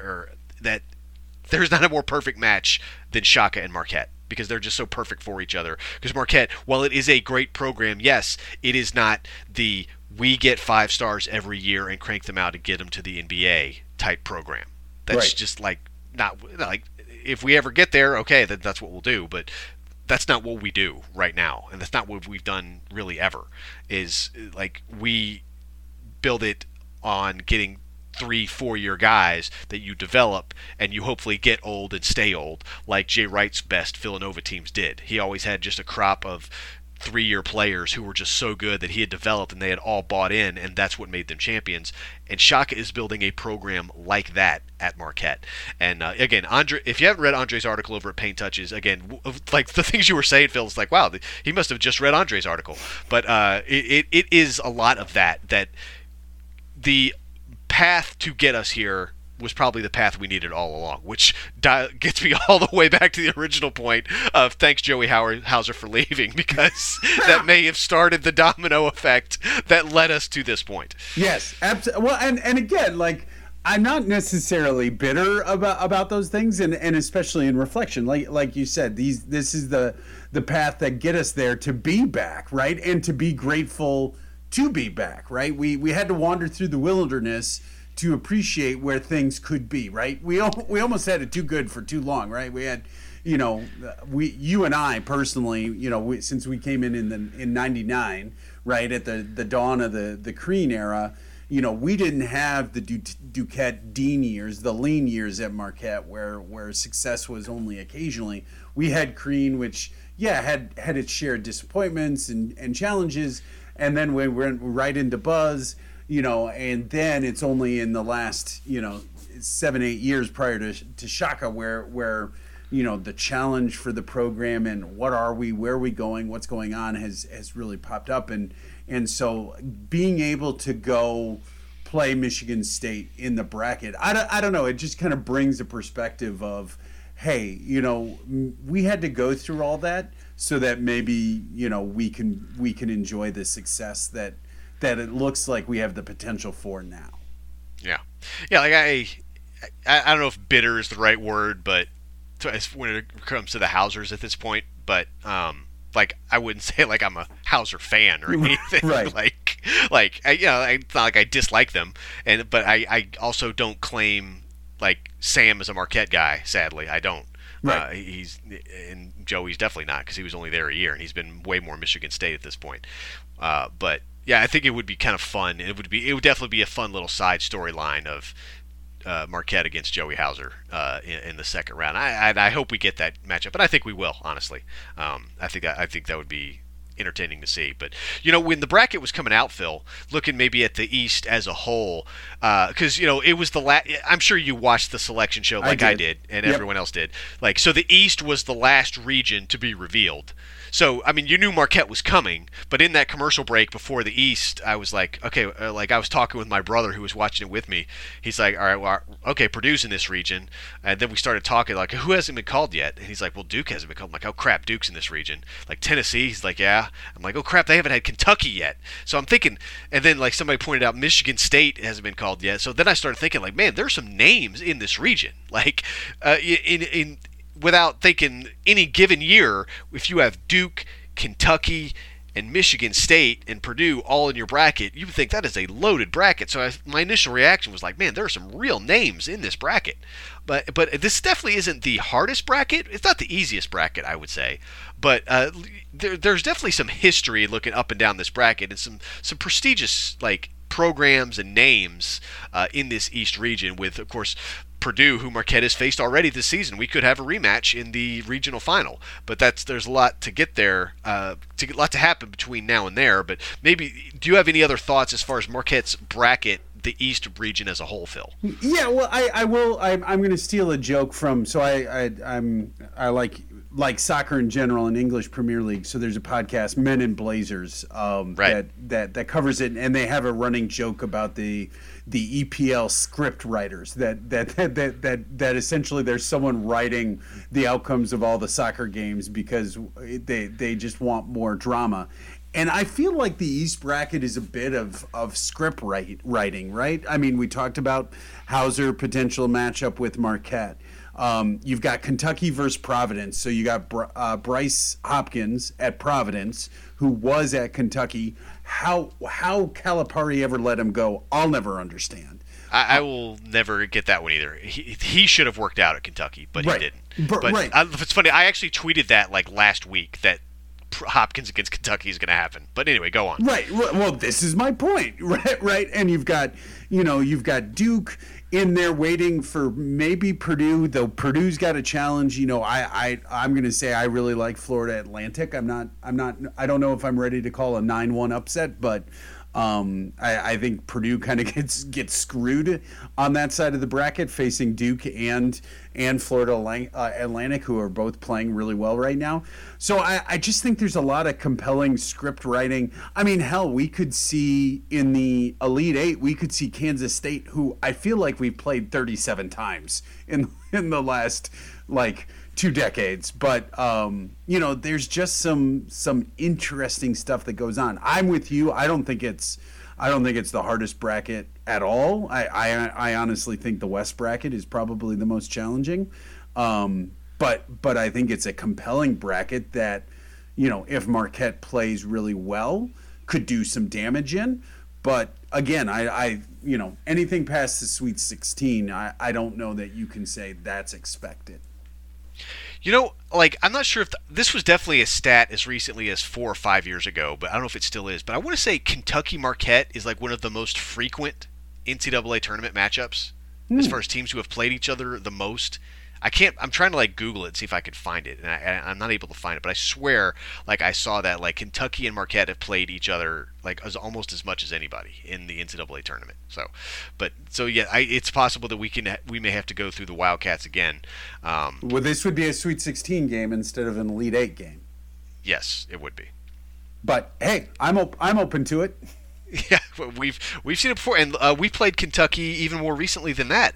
[SPEAKER 3] there's not a more perfect match than Shaka and Marquette, because they're just so perfect for each other. Because Marquette, while it is a great program, yes, it is not the we get 5 stars every year and crank them out and get them to the NBA type program. That's just like, not like, if we ever get there, okay, that's what we'll do, but that's not what we do right now, and that's not what we've done really ever. Is like, we build it on getting 3-4 year guys that you develop and you hopefully get old and stay old, like Jay Wright's best Villanova teams did. He always had just a crop of 3-year players who were just so good that he had developed and they had all bought in, and that's what made them champions. And Shaka is building a program like that at Marquette. And again, Andre, if you haven't read Andre's article over at Paint Touches, again, like the things you were saying, Phil, it's like, wow, he must have just read Andre's article. But it is a lot of that the path to get us here was probably the path we needed all along, which gets me all the way back to the original point of thanks Joey Hauser for leaving, because that may have started the domino effect that led us to this point.
[SPEAKER 4] Yes, absolutely. Well, and again, like, I'm not necessarily bitter about those things, and especially in reflection, like you said, this is the path that get us there to be back, right, and to be grateful to be back, right. We had to wander through the wilderness to appreciate where things could be, right. We almost had it too good for too long, right. We had, you and I personally, since we came in '99, right, at the dawn of the Crean era. We didn't have the Duquette Dean years, the lean years at Marquette, where success was only occasionally. We had Crean, which had its share of disappointments and challenges, and then we went right into Buzz, and then it's only in the last 7-8 years prior to Shaka where the challenge for the program and what are we, where are we going, what's going on has really popped up. And so being able to go play Michigan State in the bracket, I don't know, it just kind of brings a perspective of, hey, we had to go through all that so that maybe, we can enjoy the success that it looks like we have the potential for now.
[SPEAKER 3] Yeah. Yeah, like I don't know if bitter is the right word, but when it comes to the Hausers at this point, but I wouldn't say like I'm a Hauser fan or anything.
[SPEAKER 4] Right.
[SPEAKER 3] It's not like I dislike them, but I also don't claim like Sam is a Marquette guy. Sadly, I don't.
[SPEAKER 4] Right.
[SPEAKER 3] And Joey's definitely not, because he was only there a year and he's been way more Michigan State at this point. But yeah, I think it would be kind of fun. It would definitely be a fun little side storyline of Marquette against Joey Hauser in the second round. I hope we get that matchup, but I think we will. Honestly, I think that would be entertaining to see. But when the bracket was coming out, Phil, looking maybe at the East as a whole, because it was the last. I'm sure you watched the selection show like I did and
[SPEAKER 4] Yep.
[SPEAKER 3] everyone else did. So the East was the last region to be revealed. So, I mean, you knew Marquette was coming, but in that commercial break before the East, I was like, okay, I was talking with my brother who was watching it with me. He's like, all right, well, okay, Purdue's in this region. And then we started talking, like, who hasn't been called yet? And he's like, well, Duke hasn't been called. I'm like, oh, crap, Duke's in this region. Like, Tennessee? He's like, yeah. I'm like, oh, crap, they haven't had Kentucky yet. So I'm thinking, and then, like, somebody pointed out Michigan State hasn't been called yet. So then I started thinking, like, man, there's some names in this region. Like, without thinking any given year, if you have Duke, Kentucky, and Michigan State and Purdue all in your bracket, you would think that is a loaded bracket. So my initial reaction was like, man, there are some real names in this bracket. But this definitely isn't the hardest bracket. It's not the easiest bracket, I would say. But there's definitely some history looking up and down this bracket, and some prestigious programs and names in this East region, with, of course, Purdue, who Marquette has faced already this season. We could have a rematch in the regional final, but there's a lot to get there, a lot to happen between now and there. But maybe, do you have any other thoughts as far as Marquette's bracket, the East region as a whole, Phil?
[SPEAKER 4] Yeah, well, I will. I'm going to steal a joke from. So I like soccer in general and English Premier League. So there's a podcast, Men in Blazers,
[SPEAKER 3] right,
[SPEAKER 4] that covers it, and they have a running joke about the EPL script writers that essentially there's someone writing the outcomes of all the soccer games because they just want more drama. And I feel like the East bracket is a bit of script writing, right? I mean, we talked about Hauser potential matchup with Marquette. You've got Kentucky versus Providence. So you got Bryce Hopkins at Providence, who was at Kentucky. How Calipari ever let him go, I'll never understand.
[SPEAKER 3] I will never get that one either. He should have worked out at Kentucky, but
[SPEAKER 4] right.
[SPEAKER 3] He didn't. But
[SPEAKER 4] right.
[SPEAKER 3] It's funny. I actually tweeted that last week, that Hopkins against Kentucky is going to happen. But anyway, go on.
[SPEAKER 4] Right. Well, this is my point. Right. And you've got Duke in there waiting for maybe Purdue, though Purdue's got a challenge. I'm going to say I really like Florida Atlantic. I don't know if I'm ready to call a 9-1 upset, but I think Purdue kind of gets screwed on that side of the bracket, facing Duke and Florida Atlantic, who are both playing really well right now. So I just think there's a lot of compelling script writing. I mean, hell, we could see in the Elite Eight, we could see Kansas State, who I feel like we've played 37 times in the last 2 decades, but there's just some interesting stuff that goes on. I'm with you. I don't think it's I don't think it's the hardest bracket at all. I honestly think the West bracket is probably the most challenging. But I think it's a compelling bracket that, if Marquette plays really well, could do some damage in. But again, I anything past the Sweet 16, I don't know that you can say that's expected.
[SPEAKER 3] I'm not sure if this was definitely a stat as recently as 4 or 5 years ago, but I don't know if it still is. But I want to say Kentucky Marquette is like one of the most frequent NCAA tournament matchups as far as teams who have played each other the most. I'm trying to Google it and see if I could find it, and I'm not able to find it, but I swear I saw that Kentucky and Marquette have played each other almost as much as anybody in the NCAA tournament. It's possible that we may have to go through the Wildcats again.
[SPEAKER 4] Well, this would be a Sweet 16 game instead of an Elite 8 game. Yes,
[SPEAKER 3] it would be.
[SPEAKER 4] But hey, I'm open to it.
[SPEAKER 3] Yeah, we've seen it before, and we played Kentucky even more recently than that.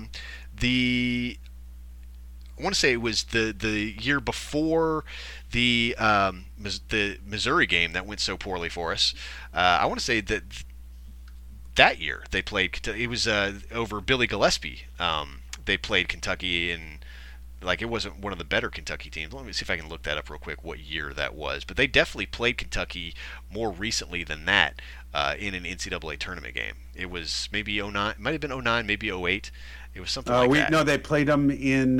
[SPEAKER 3] I want to say it was the year before the Missouri game that went so poorly for us. I want to say that year they played. It was over Billy Gillispie. They played Kentucky, and it wasn't one of the better Kentucky teams. Let me see if I can look that up real quick. What year that was? But they definitely played Kentucky more recently than that in an NCAA tournament game. It was maybe 09. It might have been 09, maybe 08. It was something like that.
[SPEAKER 4] No, they played them in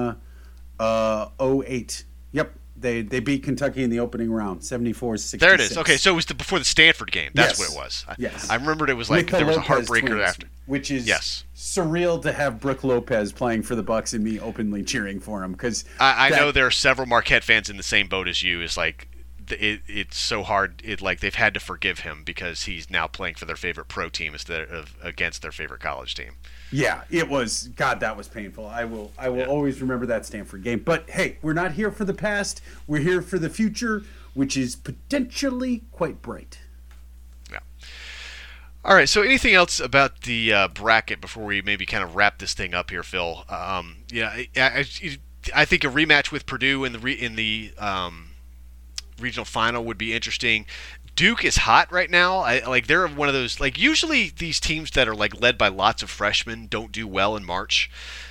[SPEAKER 4] 08. Yep. They beat Kentucky in the opening round, 74-66.
[SPEAKER 3] There it is. Okay, so it was before the Stanford game. That's what it was.
[SPEAKER 4] Yes.
[SPEAKER 3] I remembered it was there was a heartbreaker
[SPEAKER 4] twins,
[SPEAKER 3] after.
[SPEAKER 4] Which is surreal to have Brooke Lopez playing for the Bucks and me openly cheering for him. Because
[SPEAKER 3] I know there are several Marquette fans in the same boat as you. It's it's so hard. They've had to forgive him because he's now playing for their favorite pro team instead of against their favorite college team.
[SPEAKER 4] Yeah, it was. God, that was painful. I will always remember that Stanford game. But hey, we're not here for the past. We're here for the future, which is potentially quite bright.
[SPEAKER 3] Yeah. All right. So, anything else about the bracket before we maybe kind of wrap this thing up here, Phil? I think a rematch with Purdue in the regional final would be interesting. Duke is hot right now. They're one of those, usually these teams that are led by lots of freshmen don't do well in March.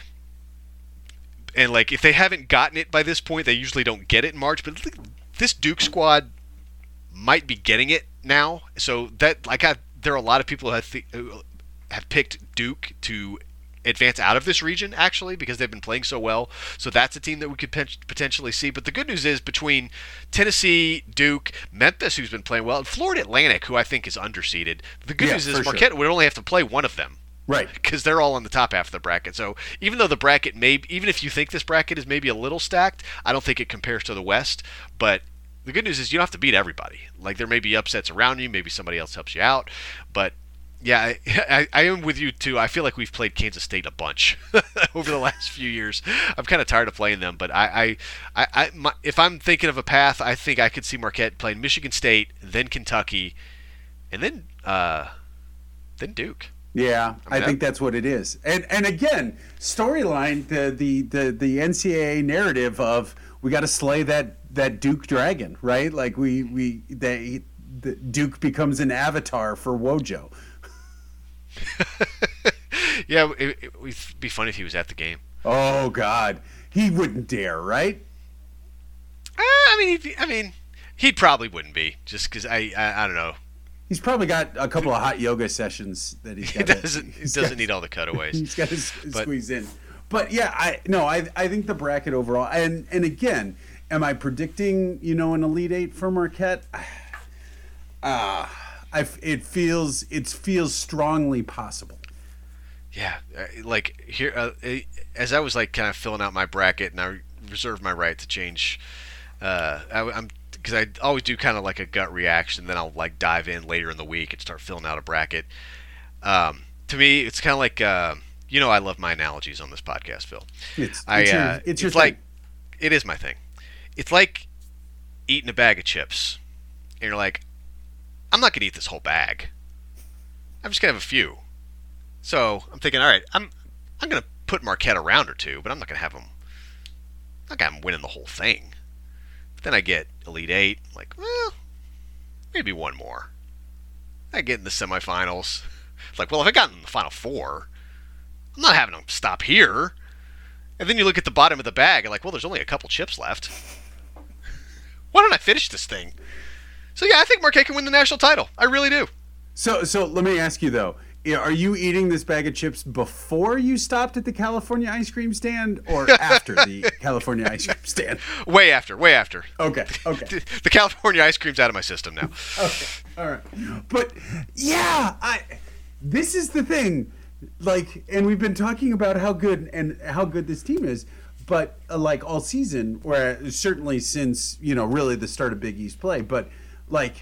[SPEAKER 3] And if they haven't gotten it by this point, they usually don't get it in March. But this Duke squad might be getting it now. So that there are a lot of people who have picked Duke to advance out of this region, actually, because they've been playing so well. So that's a team that we could potentially see. But the good news is between Tennessee, Duke, Memphis, who's been playing well, and Florida Atlantic, who I think is underseeded, the good news is Marquette would only have to play one of them.
[SPEAKER 4] Right.
[SPEAKER 3] Because they're all on the top half of the bracket. So even though the bracket even if you think this bracket is maybe a little stacked, I don't think it compares to the West. But the good news is you don't have to beat everybody. There may be upsets around you. Maybe somebody else helps you out. But yeah, I am with you too. I feel like we've played Kansas State a bunch over the last few years. I'm kind of tired of playing them, but if I'm thinking of a path, I think I could see Marquette playing Michigan State, then Kentucky, and then Duke.
[SPEAKER 4] Yeah, I think that's what it is. And again, storyline, the NCAA narrative of we got to slay that Duke dragon, right? Duke becomes an avatar for Wojo.
[SPEAKER 3] Yeah, it would be funny if he was at the game.
[SPEAKER 4] Oh God, he wouldn't dare, right?
[SPEAKER 3] He probably wouldn't be, just because I don't know.
[SPEAKER 4] He's probably got a couple of hot yoga sessions that he's got.
[SPEAKER 3] He doesn't need all the cutaways.
[SPEAKER 4] He's got to squeeze in. But yeah, I think the bracket overall, and again, am I predicting an Elite Eight for Marquette? It feels strongly possible.
[SPEAKER 3] Yeah, here as I was kind of filling out my bracket, and I reserved my right to change. Because I always do kind of a gut reaction, then I'll dive in later in the week and start filling out a bracket. To me, it's kind of I love my analogies on this podcast, Phil.
[SPEAKER 4] It's your thing.
[SPEAKER 3] It is my thing. It's like eating a bag of chips, and you're like, I'm not gonna eat this whole bag. I'm just gonna have a few. So I'm thinking, all right, I'm gonna put Marquette a round or two, but I'm not gonna have them. I'm not gonna have them winning the whole thing. But then I get Elite Eight, well, maybe one more. I get in the semifinals. It's like, well, if I got in the Final Four, I'm not having them stop here. And then you look at the bottom of the bag and like, well, there's only a couple chips left. Why don't I finish this thing? So yeah, I think Marquette can win the national title. I really do.
[SPEAKER 4] So let me ask you though, are you eating this bag of chips before you stopped at the California ice cream stand or after the California ice cream stand?
[SPEAKER 3] Way after.
[SPEAKER 4] Okay.
[SPEAKER 3] The California ice cream's out of my system now.
[SPEAKER 4] Okay. All right. But yeah, this is the thing. Like, and we've been talking about how good this team is, but like all season, or certainly since, really the start of Big East play, but like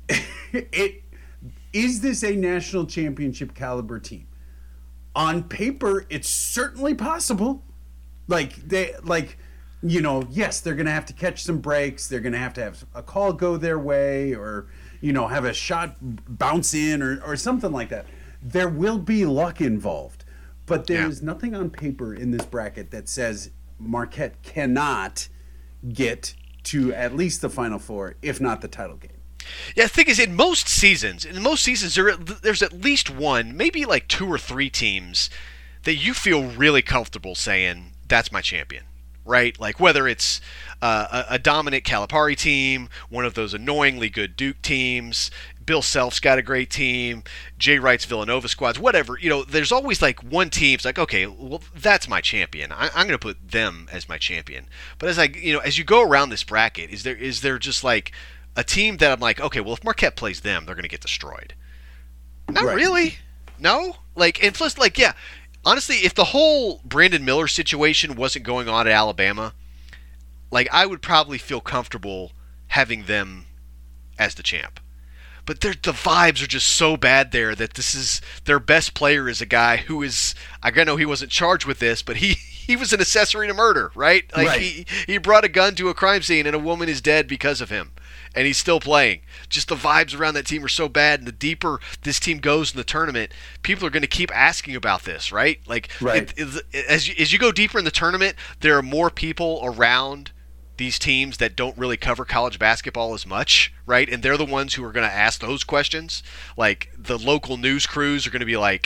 [SPEAKER 4] is this a national championship caliber team? On paper, it's certainly possible. Yes, they're going to have to catch some breaks. They're going to have a call go their way, or, have a shot bounce in or something like that. There will be luck involved, but there is nothing on paper in this bracket that says Marquette cannot get to at least the Final Four, if not the title game.
[SPEAKER 3] Yeah, the thing is, in most seasons, there's at least one, maybe like 2 or 3 teams that you feel really comfortable saying, that's my champion, right? Like whether it's a dominant Calipari team, one of those annoyingly good Duke teams, Bill Self's got a great team, Jay Wright's Villanova squads, whatever. There's always like one team's like, okay, well, that's my champion. I'm going to put them as my champion. But as you go around this bracket, is there just like a team that I'm like, okay, well, if Marquette plays them, they're going to get destroyed? Not really. No? Like, and plus, like, yeah, honestly, if the whole Brandon Miller situation wasn't going on at Alabama, like, I would probably feel comfortable having them as the champ. But the vibes are just so bad there that their best player is a guy who is, I know he wasn't charged with this, but he was an accessory to murder, right? Like right. He brought a gun to a crime scene and a woman is dead because of him. And he's still playing. Just the vibes around that team are so bad, and the deeper this team goes in the tournament, people are going to keep asking about this, right? Like, right. As you go deeper in the tournament, there are more people around these teams that don't really cover college basketball as much, right? And they're the ones who are going to ask those questions. Like, the local news crews are going to be like,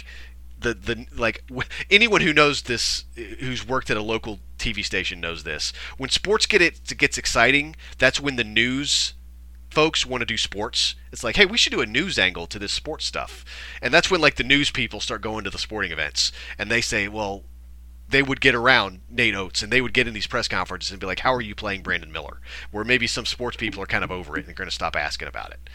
[SPEAKER 3] anyone who knows this, who's worked at a local TV station knows this. When sports gets exciting, that's when the news folks want to do sports. It's like, hey, we should do a news angle to this sports stuff. And that's when like the news people start going to the sporting events and they say, well, they would get around Nate Oates and they would get in these press conferences and be like, how are you playing Brandon Miller? Where maybe some sports people are kind of over it and they're going to stop asking about it.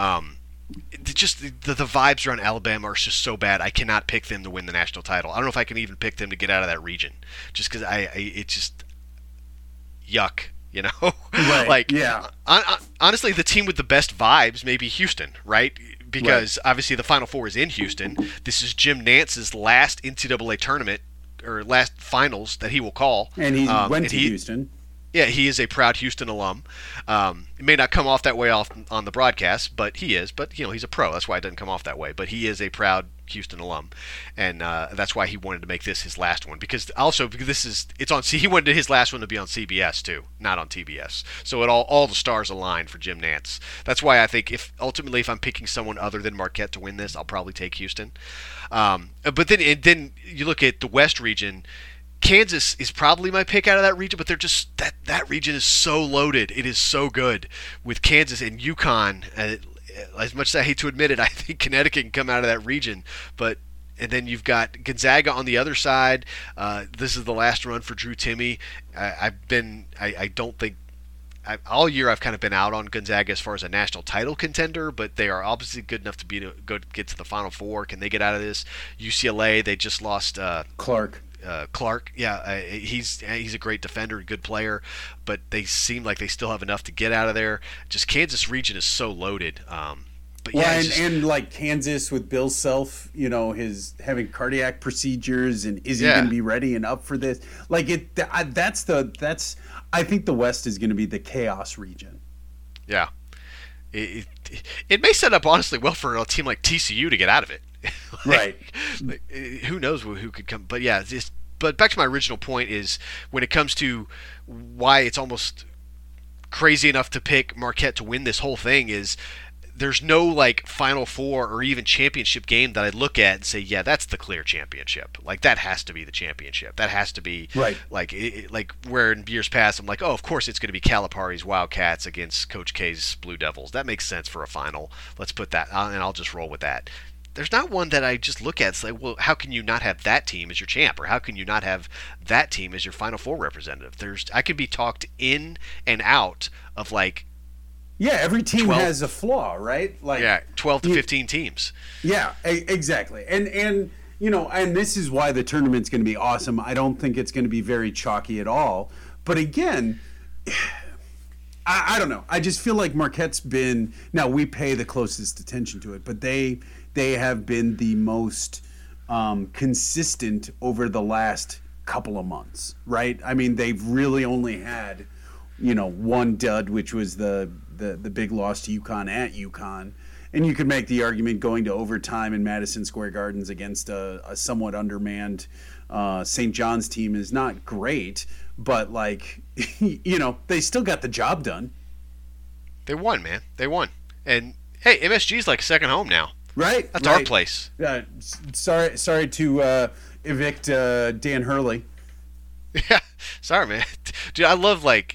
[SPEAKER 3] Just the vibes around Alabama are just so bad. I cannot pick them to win the national title. I don't know if I can even pick them to get out of that region just because it's just yuck.
[SPEAKER 4] Right.
[SPEAKER 3] Like,
[SPEAKER 4] yeah.
[SPEAKER 3] Honestly, the team with the best vibes may be Houston, right? Because obviously the Final Four is in Houston. This is Jim Nance's last NCAA tournament or last finals that he will call.
[SPEAKER 4] And he went to Houston.
[SPEAKER 3] Yeah, he is a proud Houston alum. It may not come off that way on the broadcast, but he is. But he's a pro. That's why it doesn't come off that way. But he is a proud Houston alum, and that's why he wanted to make this his last one. Because it's on. He wanted his last one to be on CBS too, not on TBS. So all the stars aligned for Jim Nance. That's why I think if I'm picking someone other than Marquette to win this, I'll probably take Houston. But then you look at the West region. Kansas is probably my pick out of that region, but they're just that region is so loaded. It is so good with Kansas and UConn. As much as I hate to admit it, I think Connecticut can come out of that region. And then you've got Gonzaga on the other side. This is the last run for Drew Timme. All year I've kind of been out on Gonzaga as far as a national title contender, but they are obviously good enough to get to the Final Four. Can they get out of this? UCLA, they just lost
[SPEAKER 4] Clark,
[SPEAKER 3] yeah, he's a great defender, good player, but they seem like they still have enough to get out of there. Just Kansas region is so loaded. But yeah,
[SPEAKER 4] and like Kansas with Bill Self, his having cardiac procedures, and is he going to be ready and up for this? Like I think the West is going to be the chaos region.
[SPEAKER 3] Yeah, it may set up honestly well for a team like TCU to get out of it.
[SPEAKER 4] Right.
[SPEAKER 3] Who knows who could come? But yeah, but back to my original point is when it comes to why it's almost crazy enough to pick Marquette to win this whole thing is there's no like Final Four or even championship game that I look at and say, yeah, that's the clear championship. Like that has to be the championship. That has to be
[SPEAKER 4] right.
[SPEAKER 3] Like where in years past I'm like, oh, of course it's going to be Calipari's Wildcats against Coach K's Blue Devils. That makes sense for a final. Let's put that on, and I'll just roll with that. There's not one that I just look at and say, well, how can you not have that team as your champ, or how can you not have that team as your Final Four representative? I could be talked in and out of like.
[SPEAKER 4] Yeah, every team has a flaw, right? Like
[SPEAKER 3] 12 to 15 teams.
[SPEAKER 4] Yeah, exactly. And you know, and this is why the tournament's going to be awesome. I don't think it's going to be very chalky at all. But again, I don't know. I just feel like Marquette's been, now we pay the closest attention to it, but they have been the most consistent over the last couple of months, right? I mean, they've really only had, you know, one dud, which was the big loss to UConn at UConn. And you could make the argument going to overtime in Madison Square Gardens against a somewhat undermanned St. John's team is not great, but like, you know, they still got the job done. They
[SPEAKER 3] won, man. They won. And hey, MSG's like second home now.
[SPEAKER 4] Right.
[SPEAKER 3] That's our place.
[SPEAKER 4] Sorry to evict Dan Hurley.
[SPEAKER 3] Yeah. Sorry, man. Dude, I love like,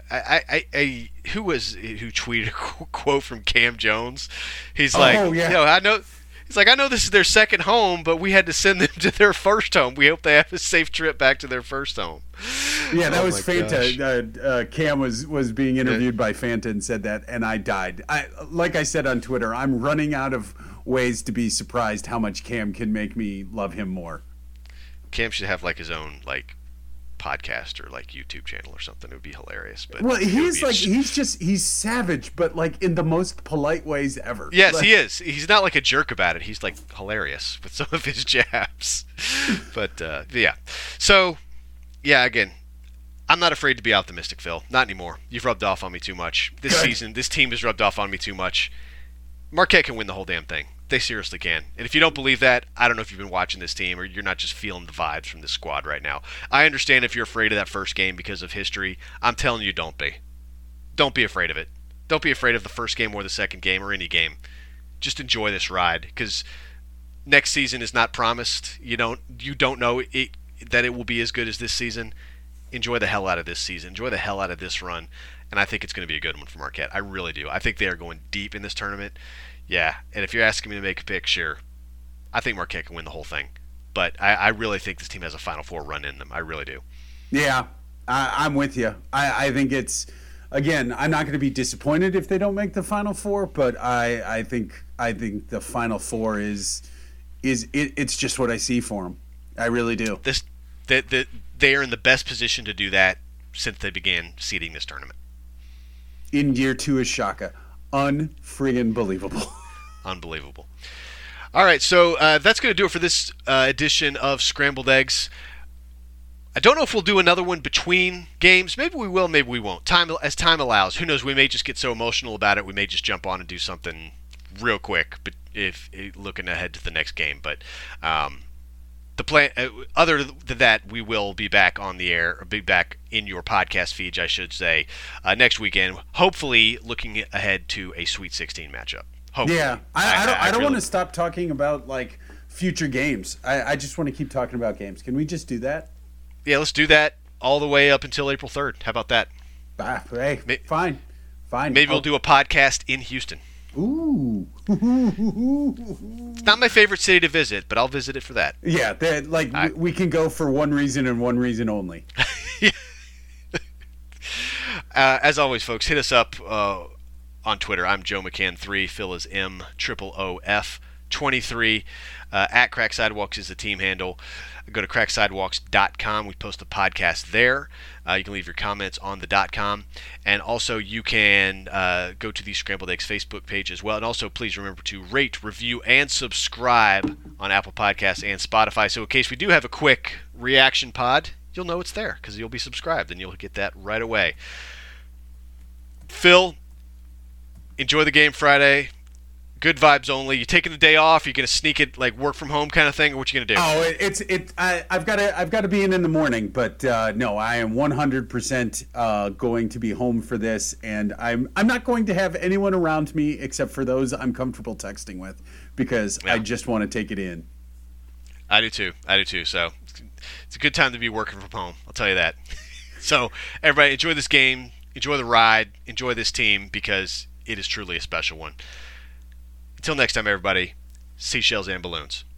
[SPEAKER 3] who tweeted a quote from Cam Jones? He's like, I know. He's like, I know this is their second home, but we had to send them to their first home. We hope they have a safe trip back to their first home.
[SPEAKER 4] Yeah, that was Fanta. Cam was being interviewed by Fanta and said that, and I died. Like I said on Twitter, I'm running out of ways to be surprised how much Cam can make me love him more.
[SPEAKER 3] Cam should have like his own like podcast or like YouTube channel or something. It would be hilarious. But
[SPEAKER 4] well, he's savage, but like in the most polite ways ever.
[SPEAKER 3] Yes,
[SPEAKER 4] like,
[SPEAKER 3] he is. He's not like a jerk about it. He's like hilarious with some of his jabs. But yeah. So yeah, again, I'm not afraid to be optimistic, Phil. Not anymore. You've rubbed off on me too much. This season, this team has rubbed off on me too much. Marquette can win the whole damn thing. They seriously can. And if you don't believe that, I don't know if you've been watching this team or you're not just feeling the vibes from this squad right now. I understand if you're afraid of that first game because of history. I'm telling you, don't be. Don't be afraid of it. Don't be afraid of the first game or the second game or any game. Just enjoy this ride because next season is not promised. You don't know that it will be as good as this season. Enjoy the hell out of this season. Enjoy the hell out of this run. And I think it's going to be a good one for Marquette. I really do. I think they are going deep in this tournament. Yeah, and if you're asking me to make a pick, sure. I think Marquette can win the whole thing. But I really think this team has a Final Four run in them. I really do.
[SPEAKER 4] Yeah, I'm with you. I think it's, again, I'm not going to be disappointed if they don't make the Final Four, but I think the Final Four it's just what I see for them. I really do.
[SPEAKER 3] They are in the best position to do that since they began seeding this tournament.
[SPEAKER 4] In year 2 is Shaka. Unfriggin' believable.
[SPEAKER 3] Unbelievable. All right, so that's going to do it for this edition of Scrambled Eggs. I don't know if we'll do another one between games. Maybe we will, maybe we won't. As time allows. Who knows? We may just get so emotional about it, we may just jump on and do something real quick. But if looking ahead to the next game, but the plan. Other than that, we will be back on the air, or be back in your podcast feeds, I should say, next weekend. Hopefully, looking ahead to a Sweet 16 matchup. Hopefully.
[SPEAKER 4] Yeah, I don't want to stop talking about like future games. I just want to keep talking about games. Can we just do that?
[SPEAKER 3] Yeah, let's do that all the way up until April 3rd. How about that?
[SPEAKER 4] Hey, fine.
[SPEAKER 3] Maybe we'll do a podcast in Houston.
[SPEAKER 4] Ooh.
[SPEAKER 3] It's not my favorite city to visit, but I'll visit it for that.
[SPEAKER 4] Yeah, we can go for one reason and one reason only.
[SPEAKER 3] As always, folks, hit us up on Twitter. I'm Joe McCann3. Phil is MOOF23. At Crack Sidewalks is the team handle. Go to cracksidewalks.com. We post the podcast there. You can leave your comments on the .com. And also you can go to the Scrambled Eggs Facebook page as well. And also please remember to rate, review, and subscribe on Apple Podcasts and Spotify. So in case we do have a quick reaction pod, you'll know it's there because you'll be subscribed and you'll get that right away. Phil, enjoy the game Friday. Good vibes only. You taking the day off? You gonna sneak it like work from home kind of thing, or what you gonna do?
[SPEAKER 4] Oh, I've got to be in the morning, but no, I am 100% going to be home for this, and I'm not going to have anyone around me except for those I'm comfortable texting with, because I just want to take it in.
[SPEAKER 3] I do too. So it's a good time to be working from home. I'll tell you that. So everybody, enjoy this game, enjoy the ride, enjoy this team, because it is truly a special one. Until next time, everybody, seashells and balloons.